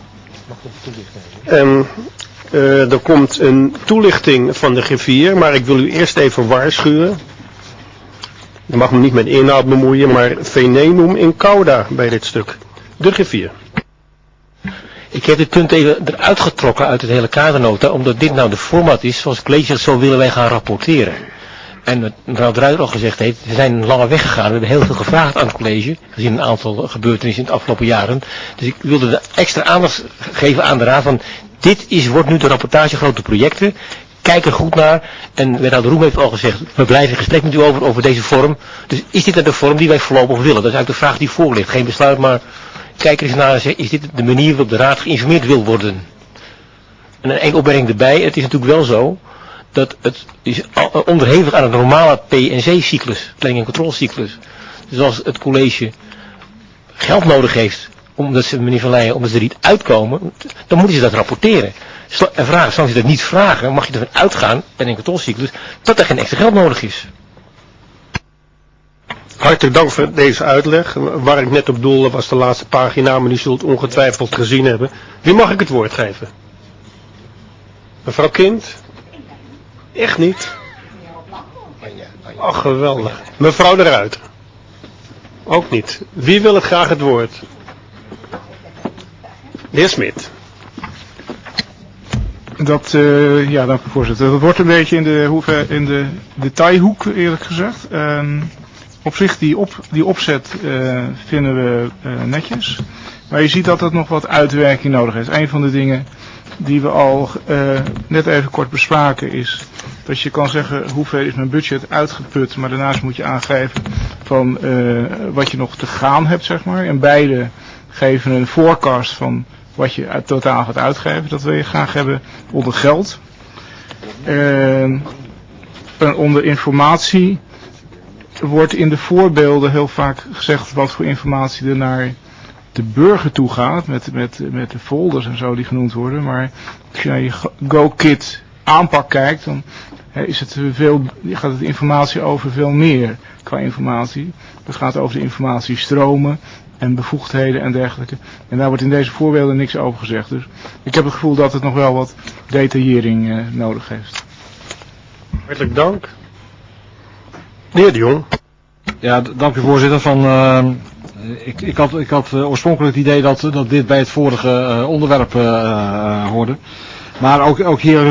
En er komt een toelichting van de griffier, maar ik wil u eerst even waarschuwen. Je mag me niet met inhoud bemoeien, maar venenum in cauda bij dit stuk. De griffier. Ik heb dit punt even eruit getrokken uit het hele kadernota, omdat dit nou de format is zoals het college zegt, zo willen wij gaan rapporteren. En mevrouw Druijder al gezegd heeft, we zijn een lange weg gegaan, we hebben heel veel gevraagd aan het college, gezien een aantal gebeurtenissen in de afgelopen jaren. Dus ik wilde de extra aandacht geven aan de raad van, wordt nu de rapportage grote projecten. Kijk er goed naar. En wethouder Roem heeft al gezegd, we blijven in gesprek met u over deze vorm. Dus is dit de vorm die wij voorlopig willen? Dat is eigenlijk de vraag die voor ligt. Geen besluit, maar kijk er eens naar en zeg, is dit de manier waarop de raad geïnformeerd wil worden? En één opmerking erbij, het is natuurlijk wel zo dat het is onderhevig aan het normale P&C-cyclus, planning- en controlcyclus. Dus als het college geld nodig heeft, omdat ze, meneer Van Leijen, omdat ze er niet uitkomen, dan moeten ze dat rapporteren. En vragen, zolang ze dat niet vragen, mag je ervan uitgaan, en in controlcyclus, dat er geen extra geld nodig is. Hartelijk dank voor deze uitleg. Waar ik net op doelde was de laatste pagina, maar u zult ongetwijfeld gezien hebben. Wie mag ik het woord geven? Mevrouw Kind? Echt niet? Ach, geweldig. Mevrouw de Ruiter? Ook niet. Wie wil het graag het woord? De heer Smit. Dank u voorzitter. Dat wordt een beetje in de detailhoek eerlijk gezegd. Op zich die opzet vinden we netjes. Maar je ziet dat het nog wat uitwerking nodig heeft. Een van de dingen die we al net even kort bespraken is dat je kan zeggen hoeveel is mijn budget uitgeput, maar daarnaast moet je aangeven van wat je nog te gaan hebt, zeg maar. En beide geven een forecast van wat je totaal gaat uitgeven. Dat wil je graag hebben onder geld. En onder informatie Er wordt in de voorbeelden heel vaak gezegd wat voor informatie er naar de burger toe gaat, met de folders en zo die genoemd worden. Maar als je naar je GoKit aanpak kijkt, dan gaat het informatie over veel meer qua informatie. Dat gaat over de informatiestromen en bevoegdheden en dergelijke. En daar wordt in deze voorbeelden niks over gezegd. Dus ik heb het gevoel dat het nog wel wat detaillering nodig heeft. Hartelijk dank. De heer De Jong. Ja, dank u voorzitter. Ik had oorspronkelijk het idee dat dit bij het vorige onderwerp hoorde. Maar ook hier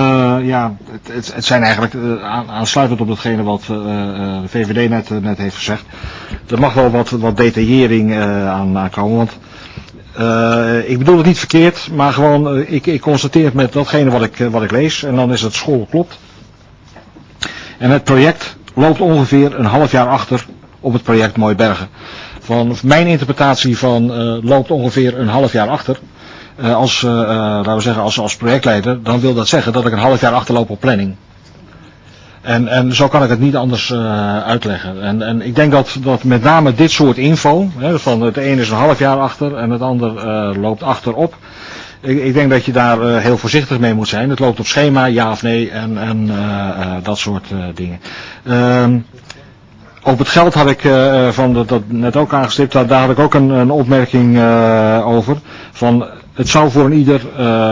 het zijn eigenlijk aansluitend op datgene wat de VVD net heeft gezegd. Er mag wel wat detaillering aan komen, want ik bedoel het niet verkeerd, maar gewoon ik constateer het met datgene wat ik lees en dan is het school klopt. En het project loopt ongeveer een half jaar achter op het project Mooibergen. Van mijn interpretatie van loopt ongeveer een half jaar achter. Laten we zeggen, als projectleider, dan wil dat zeggen dat ik een half jaar achterloop op planning. En zo kan ik het niet anders uitleggen. En ik denk dat met name dit soort info, van het een is een half jaar achter en het ander loopt achterop. Ik denk dat je daar heel voorzichtig mee moet zijn. Het loopt op schema, ja of nee en dat soort dingen. Op het geld had ik dat net ook aangestipt, daar had ik ook een opmerking over. Van het zou voor een ieder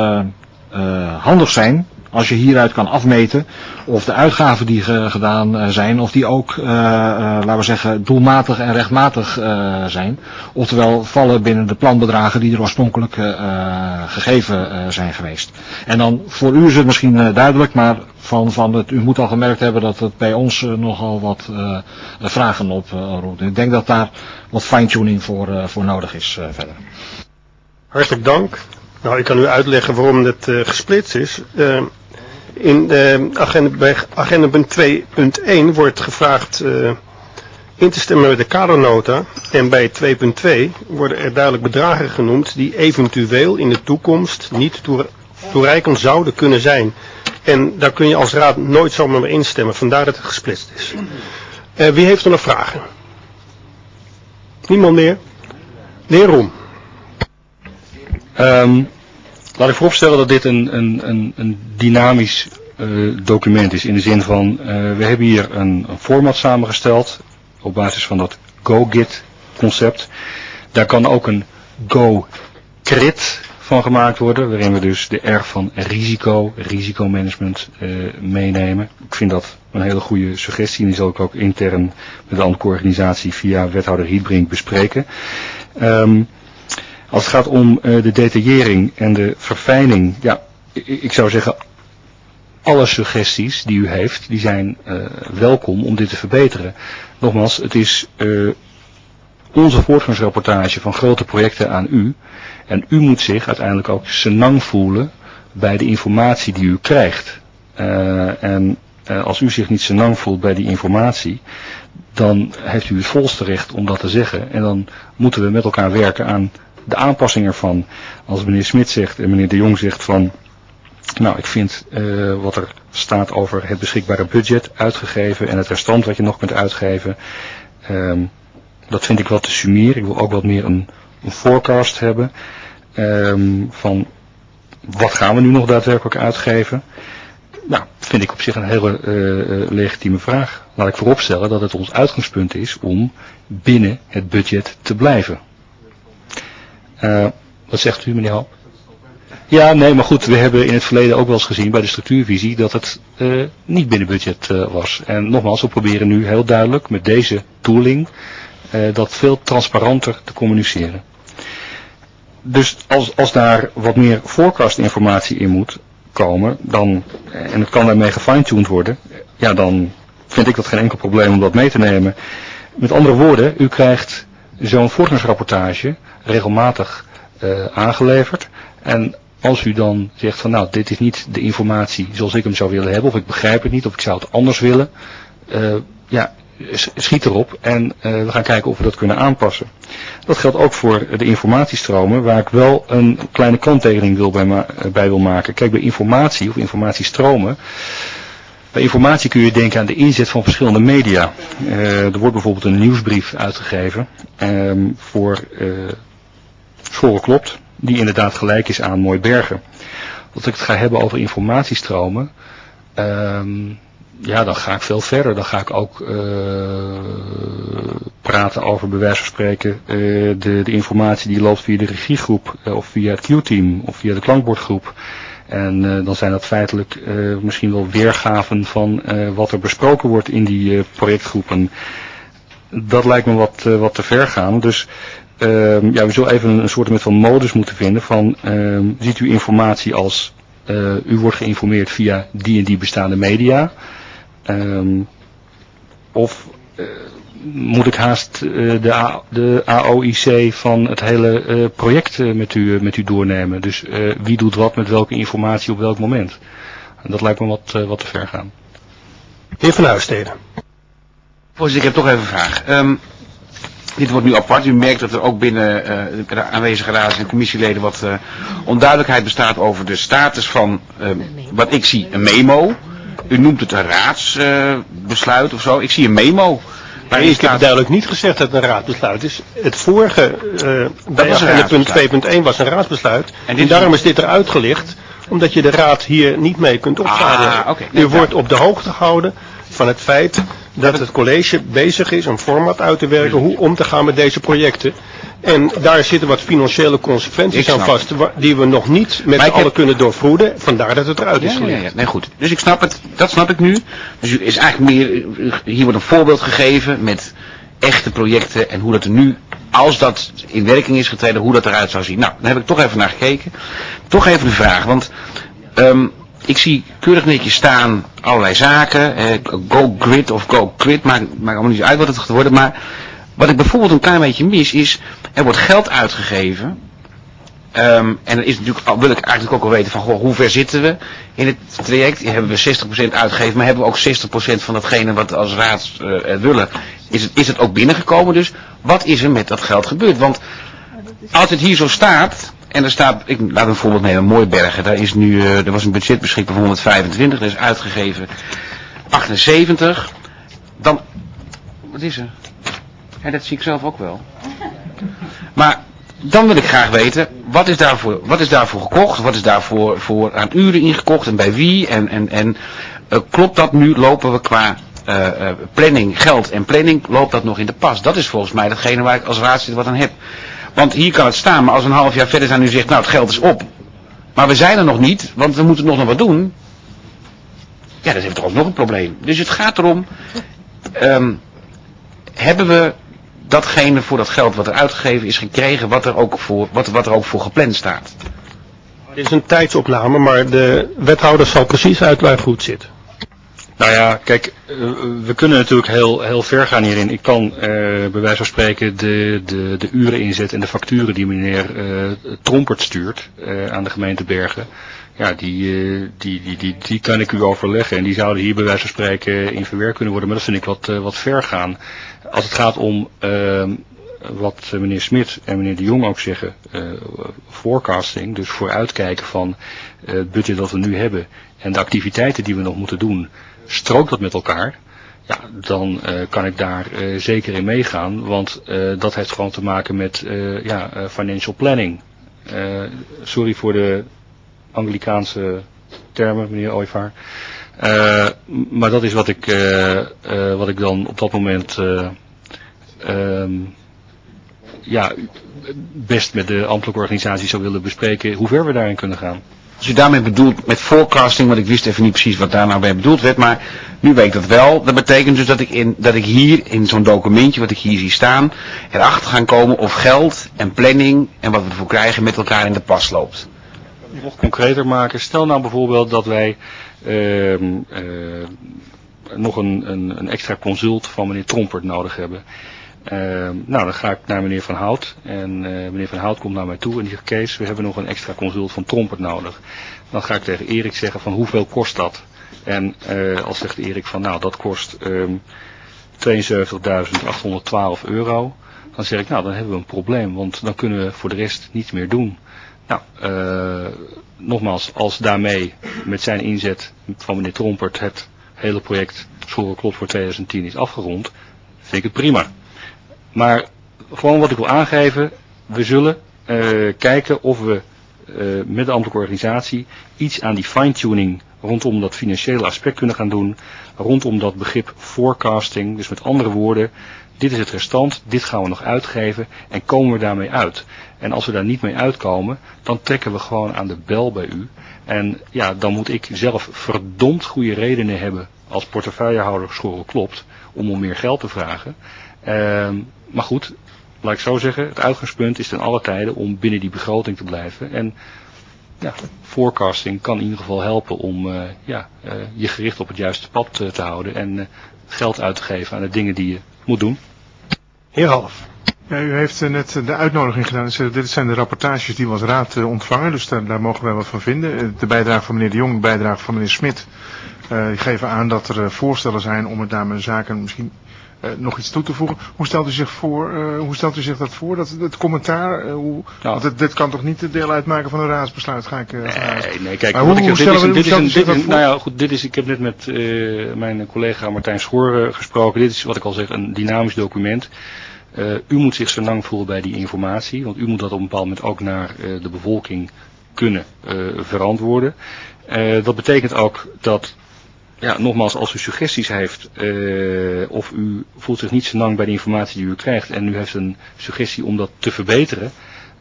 handig zijn als je hieruit kan afmeten of de uitgaven die gedaan zijn, of die ook, laten we zeggen, doelmatig en rechtmatig zijn. Oftewel vallen binnen de planbedragen die er oorspronkelijk gegeven zijn geweest. En dan voor u is het misschien duidelijk, maar u moet al gemerkt hebben dat het bij ons nogal wat vragen oproept. Ik denk dat daar wat fine-tuning voor nodig is verder. Hartelijk dank. Nou, ik kan u uitleggen waarom het gesplitst is. In agendapunt 2.1 wordt gevraagd in te stemmen met de kadernota. En bij 2.2 worden er duidelijk bedragen genoemd die eventueel in de toekomst niet toereikend zouden kunnen zijn. En daar kun je als raad nooit zomaar mee instemmen, vandaar dat het gesplitst is. Wie heeft er nog vragen? Niemand meer? De heer Roem. Laat ik vooropstellen dat dit een dynamisch document is. In de zin van, we hebben hier een format samengesteld op basis van dat GoGit concept. Daar kan ook een GoCrit van gemaakt worden, waarin we dus de R van risicomanagement meenemen. Ik vind dat een hele goede suggestie en die zal ik ook intern met de andere organisatie via wethouder Rietbrink bespreken. Als het gaat om de detaillering en de verfijning, ja, ik zou zeggen, alle suggesties die u heeft, die zijn welkom om dit te verbeteren. Nogmaals, het is onze voortgangsrapportage van grote projecten aan u. En u moet zich uiteindelijk ook senang voelen bij de informatie die u krijgt. Als u zich niet senang voelt bij die informatie, dan heeft u het volste recht om dat te zeggen. En dan moeten we met elkaar werken aan de aanpassing ervan. Als meneer Smit zegt en meneer De Jong zegt van, nou ik vind wat er staat over het beschikbare budget uitgegeven en het restant wat je nog kunt uitgeven, dat vind ik wat te summeren. Ik wil ook wat meer een forecast hebben van wat gaan we nu nog daadwerkelijk uitgeven. Nou, vind ik op zich een hele legitieme vraag. Laat ik vooropstellen dat het ons uitgangspunt is om binnen het budget te blijven. Wat zegt u, meneer Hoop? Ja, nee, maar goed, we hebben in het verleden ook wel eens gezien bij de structuurvisie dat het niet binnen budget was. En nogmaals, we proberen nu heel duidelijk met deze tooling dat veel transparanter te communiceren. Dus als daar wat meer forecast informatie in moet komen, dan, en het kan daarmee gefine-tuned worden, ja, dan vind ik dat geen enkel probleem om dat mee te nemen. Met andere woorden, u krijgt zo'n voortgangsrapportage regelmatig aangeleverd. En als u dan zegt van nou, dit is niet de informatie zoals ik hem zou willen hebben, of ik begrijp het niet, of ik zou het anders willen, ja, schiet erop en we gaan kijken of we dat kunnen aanpassen. Dat geldt ook voor de informatiestromen, waar ik wel een kleine kanttekening bij wil maken. Kijk, bij informatie of informatiestromen, Bij informatie kun je denken aan de inzet van verschillende media. Er wordt bijvoorbeeld een nieuwsbrief uitgegeven voor Schoren Klopt, die inderdaad gelijk is aan Mooi Bergen. Als ik het ga hebben over informatiestromen, dan ga ik veel verder. Dan ga ik ook praten over, bij wijze van spreken, de informatie die loopt via de regiegroep of via het Q-team of via de klankbordgroep. En dan zijn dat feitelijk misschien wel weergaven van wat er besproken wordt in die projectgroepen. Dat lijkt me wat te ver gaan. Dus we zullen even een soort van modus moeten vinden van ziet u informatie als u wordt geïnformeerd via die en die bestaande media. Of moet ik haast de AOIC van het hele project met u doornemen. Dus wie doet wat met welke informatie op welk moment. En dat lijkt me wat te ver gaan. Heer Van Huisteden. Voorzitter, ik heb toch even een vraag. Dit wordt nu apart. U merkt dat er ook binnen de aanwezige raads- en commissieleden wat onduidelijkheid bestaat over de status van, wat ik zie, een memo. U noemt het een raadsbesluit of zo. Ik zie een memo. Ik heb duidelijk niet gezegd dat het een raadsbesluit is. Het vorige, bij agenda punt 2.1 was een raadsbesluit. En daarom is dit eruit gelicht, omdat je de raad hier niet mee kunt opzadelen. U wordt op de hoogte gehouden van het feit dat het college bezig is een format uit te werken hoe om te gaan met deze projecten. En daar zitten wat financiële consequenties aan vast, die we nog niet met z'n allen kunnen doorvoeden. Vandaar dat het eruit is gelicht. Ja. Nee, goed. Dus ik snap het. Dat snap ik nu. Dus u is eigenlijk meer, hier wordt een voorbeeld gegeven met echte projecten en hoe dat er nu, als dat in werking is getreden, hoe dat eruit zou zien. Nou, daar heb ik toch even naar gekeken. Toch even de vraag, want ik zie keurig netjes staan allerlei zaken. Go grid of go quit, maakt allemaal niet uit wat het gaat worden. Maar wat ik bijvoorbeeld een klein beetje mis is, er wordt geld uitgegeven. En dan is natuurlijk, wil ik eigenlijk ook al weten van, hoe ver zitten we in het traject? Hebben we 60% uitgegeven, maar hebben we ook 60% van datgene wat als raad willen? Is het ook binnengekomen dus? Wat is er met dat geld gebeurd? Want als het hier zo staat, en er staat, ik laat een voorbeeld nemen, Mooibergen, daar is nu, er was een budget beschikbaar van 125, er is uitgegeven 78, dan, wat is er? Ja, dat zie ik zelf ook wel. Maar dan wil ik graag weten, wat is daarvoor gekocht? Wat is daarvoor aan uren ingekocht en bij wie? En klopt dat nu? Lopen we qua planning, geld en planning, loopt dat nog in de pas? Dat is volgens mij datgene waar ik als raadslid wat aan heb. Want hier kan het staan, maar als een half jaar verder zijn u zegt, nou het geld is op. Maar we zijn er nog niet, want we moeten nog wat doen. Ja, dat heeft toch ook nog een probleem. Dus het gaat erom, hebben we datgene voor dat geld wat er uitgegeven is gekregen, wat er ook voor gepland staat? Het is een tijdsopname, maar de wethouder zal precies uitleggen hoe het zit. Nou ja, kijk, we kunnen natuurlijk heel ver gaan hierin. Ik kan bij wijze van spreken de uren inzetten en de facturen die meneer Trompert stuurt aan de gemeente Bergen. Ja, die kan ik u overleggen en die zouden hier bij wijze van spreken in verwerkt kunnen worden. Maar dat vind ik wat ver gaan. Als het gaat om wat meneer Smit en meneer De Jong ook zeggen, forecasting, dus vooruitkijken van het budget dat we nu hebben en de activiteiten die we nog moeten doen, strookt dat met elkaar? Ja, dan kan ik daar zeker in meegaan, want dat heeft gewoon te maken met financial planning. Sorry voor de Anglikaanse termen, meneer Ooivaar. Maar dat is wat ik dan op dat moment best met de ambtelijke organisatie zou willen bespreken hoe ver we daarin kunnen gaan. Als u daarmee bedoelt met forecasting, want ik wist even niet precies wat daar nou bij bedoeld werd, maar nu weet ik dat wel. Dat betekent dus dat ik hier in zo'n documentje wat ik hier zie staan, erachter gaan komen of geld en planning en wat we ervoor krijgen met elkaar in de pas loopt. Nog concreter maken. Stel nou bijvoorbeeld dat wij nog een extra consult van meneer Trompert nodig hebben. Dan ga ik naar meneer Van Hout en meneer Van Hout komt naar mij toe en die zegt, Kees, we hebben nog een extra consult van Trompert nodig. Dan ga ik tegen Erik zeggen van hoeveel kost dat? En als zegt Erik van nou dat kost €72.812, dan zeg ik nou dan hebben we een probleem, want dan kunnen we voor de rest niets meer doen. Nou, nogmaals, als daarmee met zijn inzet van meneer Trompert het hele project Schoolklop voor 2010 is afgerond, vind ik het prima. Maar gewoon wat ik wil aangeven, we zullen kijken of we met de ambtelijke organisatie iets aan die fine-tuning rondom dat financiële aspect kunnen gaan doen, rondom dat begrip forecasting. Dus met andere woorden, dit is het restant, dit gaan we nog uitgeven en komen we daarmee uit. En als we daar niet mee uitkomen, dan trekken we gewoon aan de bel bij u. En ja, dan moet ik zelf verdomd goede redenen hebben als portefeuillehouder Schorrel Klopt om meer geld te vragen. Maar goed, laat ik zo zeggen, het uitgangspunt is ten alle tijde om binnen die begroting te blijven. En ja, forecasting kan in ieder geval helpen om je gericht op het juiste pad te houden en geld uit te geven aan de dingen die je moet doen. Heer Half. Ja, u heeft net de uitnodiging gedaan. Dus, dit zijn de rapportages die we als raad ontvangen. Dus daar mogen wij wat van vinden. De bijdrage van meneer De Jong, de bijdrage van meneer Smit. Die geven aan dat er voorstellen zijn om met name zaken misschien nog iets toe te voegen. Hoe stelt u zich dat voor? Dat het commentaar, want dit kan toch niet deel uitmaken van een raadsbesluit? Nee, kijk, ik heb net met mijn collega Martijn Schoor gesproken. Dit is wat ik al zeg, een dynamisch document. U moet zich zo lang voelen bij die informatie, want u moet dat op een bepaald moment ook naar de bevolking kunnen verantwoorden. Dat betekent ook dat, ja, nogmaals, als u suggesties heeft of u voelt zich niet zo lang bij de informatie die u krijgt en u heeft een suggestie om dat te verbeteren,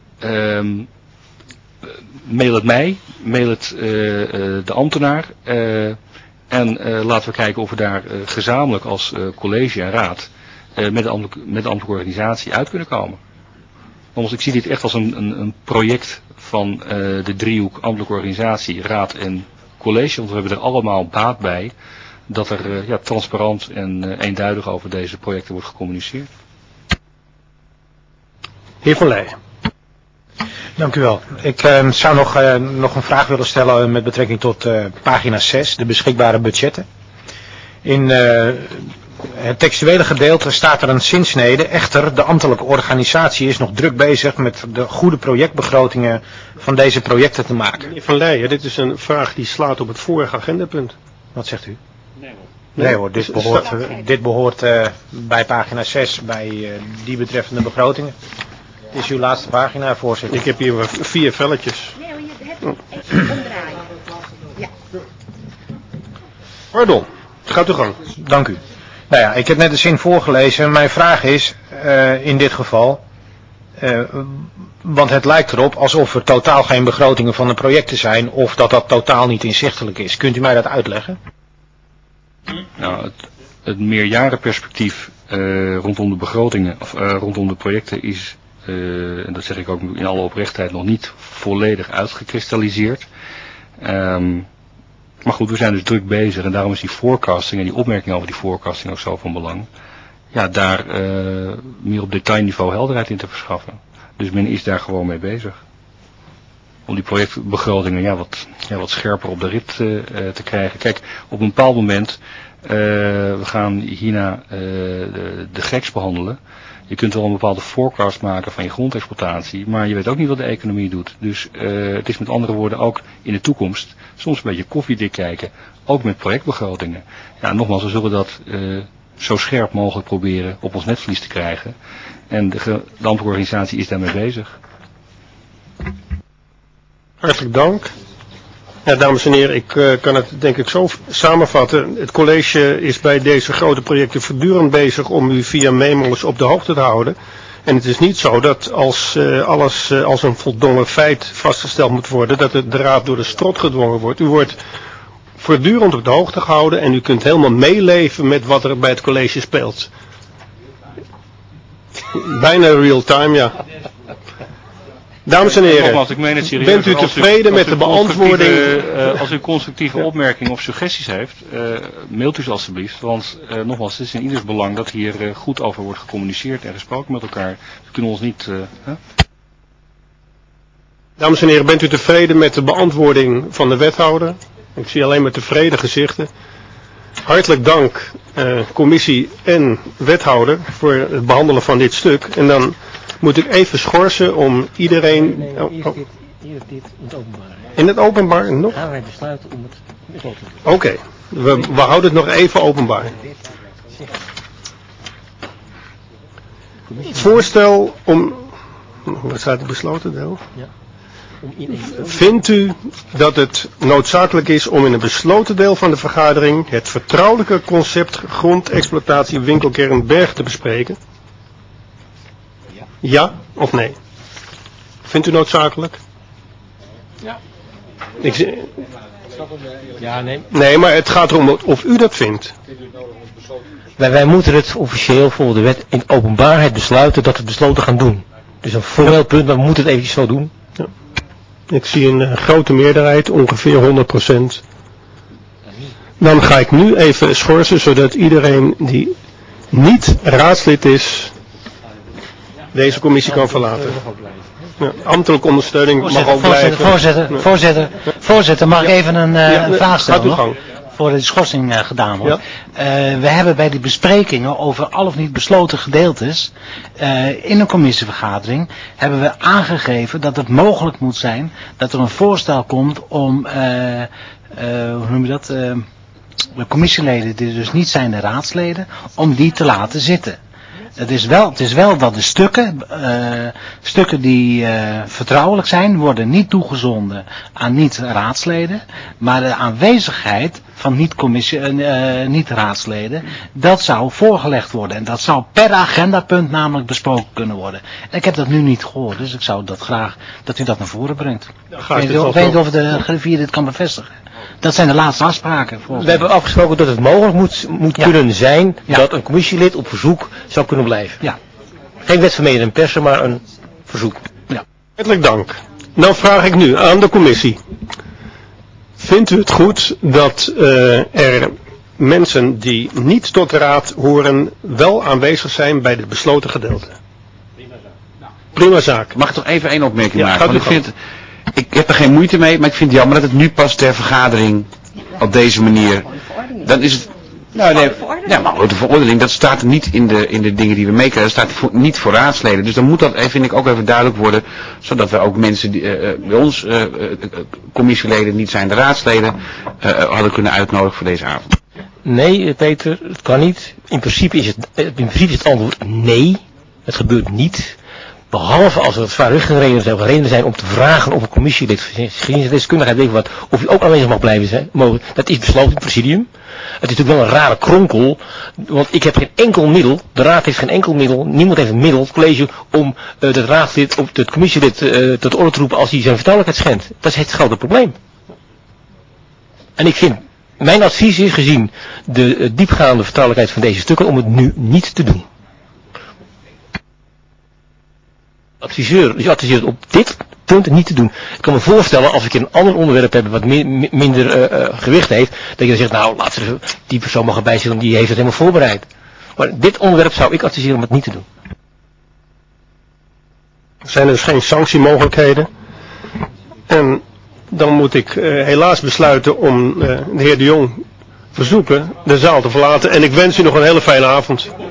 mail het mij, mail het de ambtenaar en laten we kijken of we daar gezamenlijk als college en raad met de ambtelijke organisatie uit kunnen komen. Want ik zie dit echt als een project van de driehoek ambtelijke organisatie, raad en college. Want we hebben er allemaal baat bij dat er transparant en eenduidig over deze projecten wordt gecommuniceerd. Heer Van Leijen. Dank u wel. Ik zou nog een vraag willen stellen met betrekking tot pagina 6, de beschikbare budgetten. In het textuele gedeelte staat er een zinsnede. Echter, de ambtelijke organisatie is nog druk bezig met de goede projectbegrotingen van deze projecten te maken. Meneer Van Leijen, dit is een vraag die slaat op het vorige agendapunt. Wat zegt u? Nee hoor, dit behoort bij pagina 6 bij die betreffende begrotingen. Dit is uw laatste pagina, voorzitter. Ik heb hier 4 velletjes. Nee hoor, je hebt het even omdraaien. Ja. Pardon, gaat uw gang. Dank u. Nou ja, ik heb net de zin voorgelezen. Mijn vraag is, in dit geval, want het lijkt erop alsof er totaal geen begrotingen van de projecten zijn, of dat totaal niet inzichtelijk is. Kunt u mij dat uitleggen? Nou, het meerjarenperspectief rondom de begrotingen, of rondom de projecten is, en dat zeg ik ook in alle oprechtheid, nog niet volledig uitgekristalliseerd. Maar goed, we zijn dus druk bezig en daarom is die forecasting en die opmerking over die forecasting ook zo van belang. Ja, daar meer op detailniveau helderheid in te verschaffen. Dus men is daar gewoon mee bezig. Om die projectbegrotingen wat scherper op de rit te krijgen. Kijk, op een bepaald moment, we gaan hierna de GEX behandelen. Je kunt wel een bepaalde forecast maken van je grondexploitatie, maar je weet ook niet wat de economie doet. Dus het is met andere woorden ook in de toekomst soms een beetje koffiedik kijken, ook met projectbegrotingen. Ja, nogmaals, we zullen dat zo scherp mogelijk proberen op ons netvlies te krijgen. En de ambtelijke organisatie is daarmee bezig. Hartelijk dank. Ja, dames en heren, ik kan het denk ik zo samenvatten. Het college is bij deze grote projecten voortdurend bezig om u via memo's op de hoogte te houden. En het is niet zo dat als alles als een voldongen feit vastgesteld moet worden, dat het de raad door de strot gedwongen wordt. U wordt voortdurend op de hoogte gehouden en u kunt helemaal meeleven met wat er bij het college speelt. Bijna real time, ja. Dames en heren, nogmaals, ik meen het serieus. Bent u tevreden met de beantwoording? Als u constructieve opmerkingen of suggesties heeft, mailt u ze alstublieft. Want nogmaals, het is in ieders belang dat hier goed over wordt gecommuniceerd en gesproken met elkaar. We kunnen ons niet... Dames en heren, bent u tevreden met de beantwoording van de wethouder? Ik zie alleen maar tevreden gezichten. Hartelijk dank, commissie en wethouder, voor het behandelen van dit stuk. En dan moet ik even schorsen om iedereen... Nee, eerst dit in het openbaar. In het openbaar nog? Gaan wij besluiten om het begroting te doen. Oké. We houden het nog even openbaar. Voorstel om... Wat staat het besloten deel? Vindt u dat het noodzakelijk is om in een besloten deel van de vergadering het vertrouwelijke concept grondexploitatie winkelkern Berg te bespreken? Ja of nee? Vindt u noodzakelijk? Ja. Ja, nee. Nee, maar het gaat erom of u dat vindt. Wij moeten het officieel voor de wet in openbaarheid besluiten dat we het besloten gaan doen. Dus een formeel punt, maar we moeten het eventjes zo doen. Ja. Ik zie een grote meerderheid, ongeveer 100%. Dan ga ik nu even schorsen, zodat iedereen die niet raadslid is, deze commissie kan verlaten. Ja, ambtelijke ondersteuning mag ook blijven. Voorzitter, mag ik even een vraag stellen nog? Voor de schorsing gedaan wordt. Ja. We hebben bij die besprekingen over al of niet besloten gedeeltes in een commissievergadering hebben we aangegeven dat het mogelijk moet zijn dat er een voorstel komt om hoe noem je dat, de commissieleden die dus niet zijn de raadsleden, om die te laten zitten. Het is wel dat de stukken die vertrouwelijk zijn, worden niet toegezonden aan niet-raadsleden, maar de aanwezigheid van niet-raadsleden, dat zou voorgelegd worden. En dat zou per agendapunt namelijk besproken kunnen worden. En ik heb dat nu niet gehoord, dus ik zou dat graag, dat u dat naar voren brengt. Ik weet niet of de griffier dit kan bevestigen. Dat zijn de laatste afspraken. We hebben afgesproken dat het mogelijk moet kunnen zijn dat een commissielid op verzoek zou kunnen blijven. Ja. Geen wet van mede en persen, maar een verzoek. Ja. Hartelijk dank. Nou vraag ik nu aan de commissie. Vindt u het goed dat er mensen die niet tot de raad horen wel aanwezig zijn bij het besloten gedeelte? Prima zaak. Mag ik toch even één opmerking maken? Want ik heb er geen moeite mee, maar ik vind het jammer dat het nu pas ter vergadering op deze manier. Dan is het. Nou, nee, ja, maar de verordening, dat staat niet in de dingen die we meekrijgen. Dat staat niet voor raadsleden. Dus dan moet dat, vind ik, ook even duidelijk worden. Zodat we ook mensen die bij ons, commissieleden, niet zijn de raadsleden, hadden kunnen uitnodigen voor deze avond. Nee, Peter, het kan niet. In principe is het antwoord nee. Het gebeurt niet. Behalve als er zwaarwichtige redenen zijn om te vragen of een commissielid geschiedenisdeskundigheid, weet ik wat, of je ook aanwezig mag blijven zijn. Dat is besloten in het presidium. Het is natuurlijk wel een rare kronkel, want ik heb geen enkel middel, de raad heeft geen enkel middel, niemand heeft een middel, het college, om het raadslid of het commissielid tot orde te roepen als hij zijn vertrouwelijkheid schendt. Dat is het grote probleem. En ik vind, mijn advies is gezien de diepgaande vertrouwelijkheid van deze stukken om het nu niet te doen. Je adviseert op dit punt niet te doen. Ik kan me voorstellen, als ik een ander onderwerp heb wat minder gewicht heeft, dat je dan zegt, nou, laten we die persoon mag erbij zitten, die heeft het helemaal voorbereid. Maar dit onderwerp zou ik adviseren om het niet te doen. Er zijn dus geen sanctiemogelijkheden. En dan moet ik helaas besluiten om de heer De Jong verzoeken de zaal te verlaten. En ik wens u nog een hele fijne avond.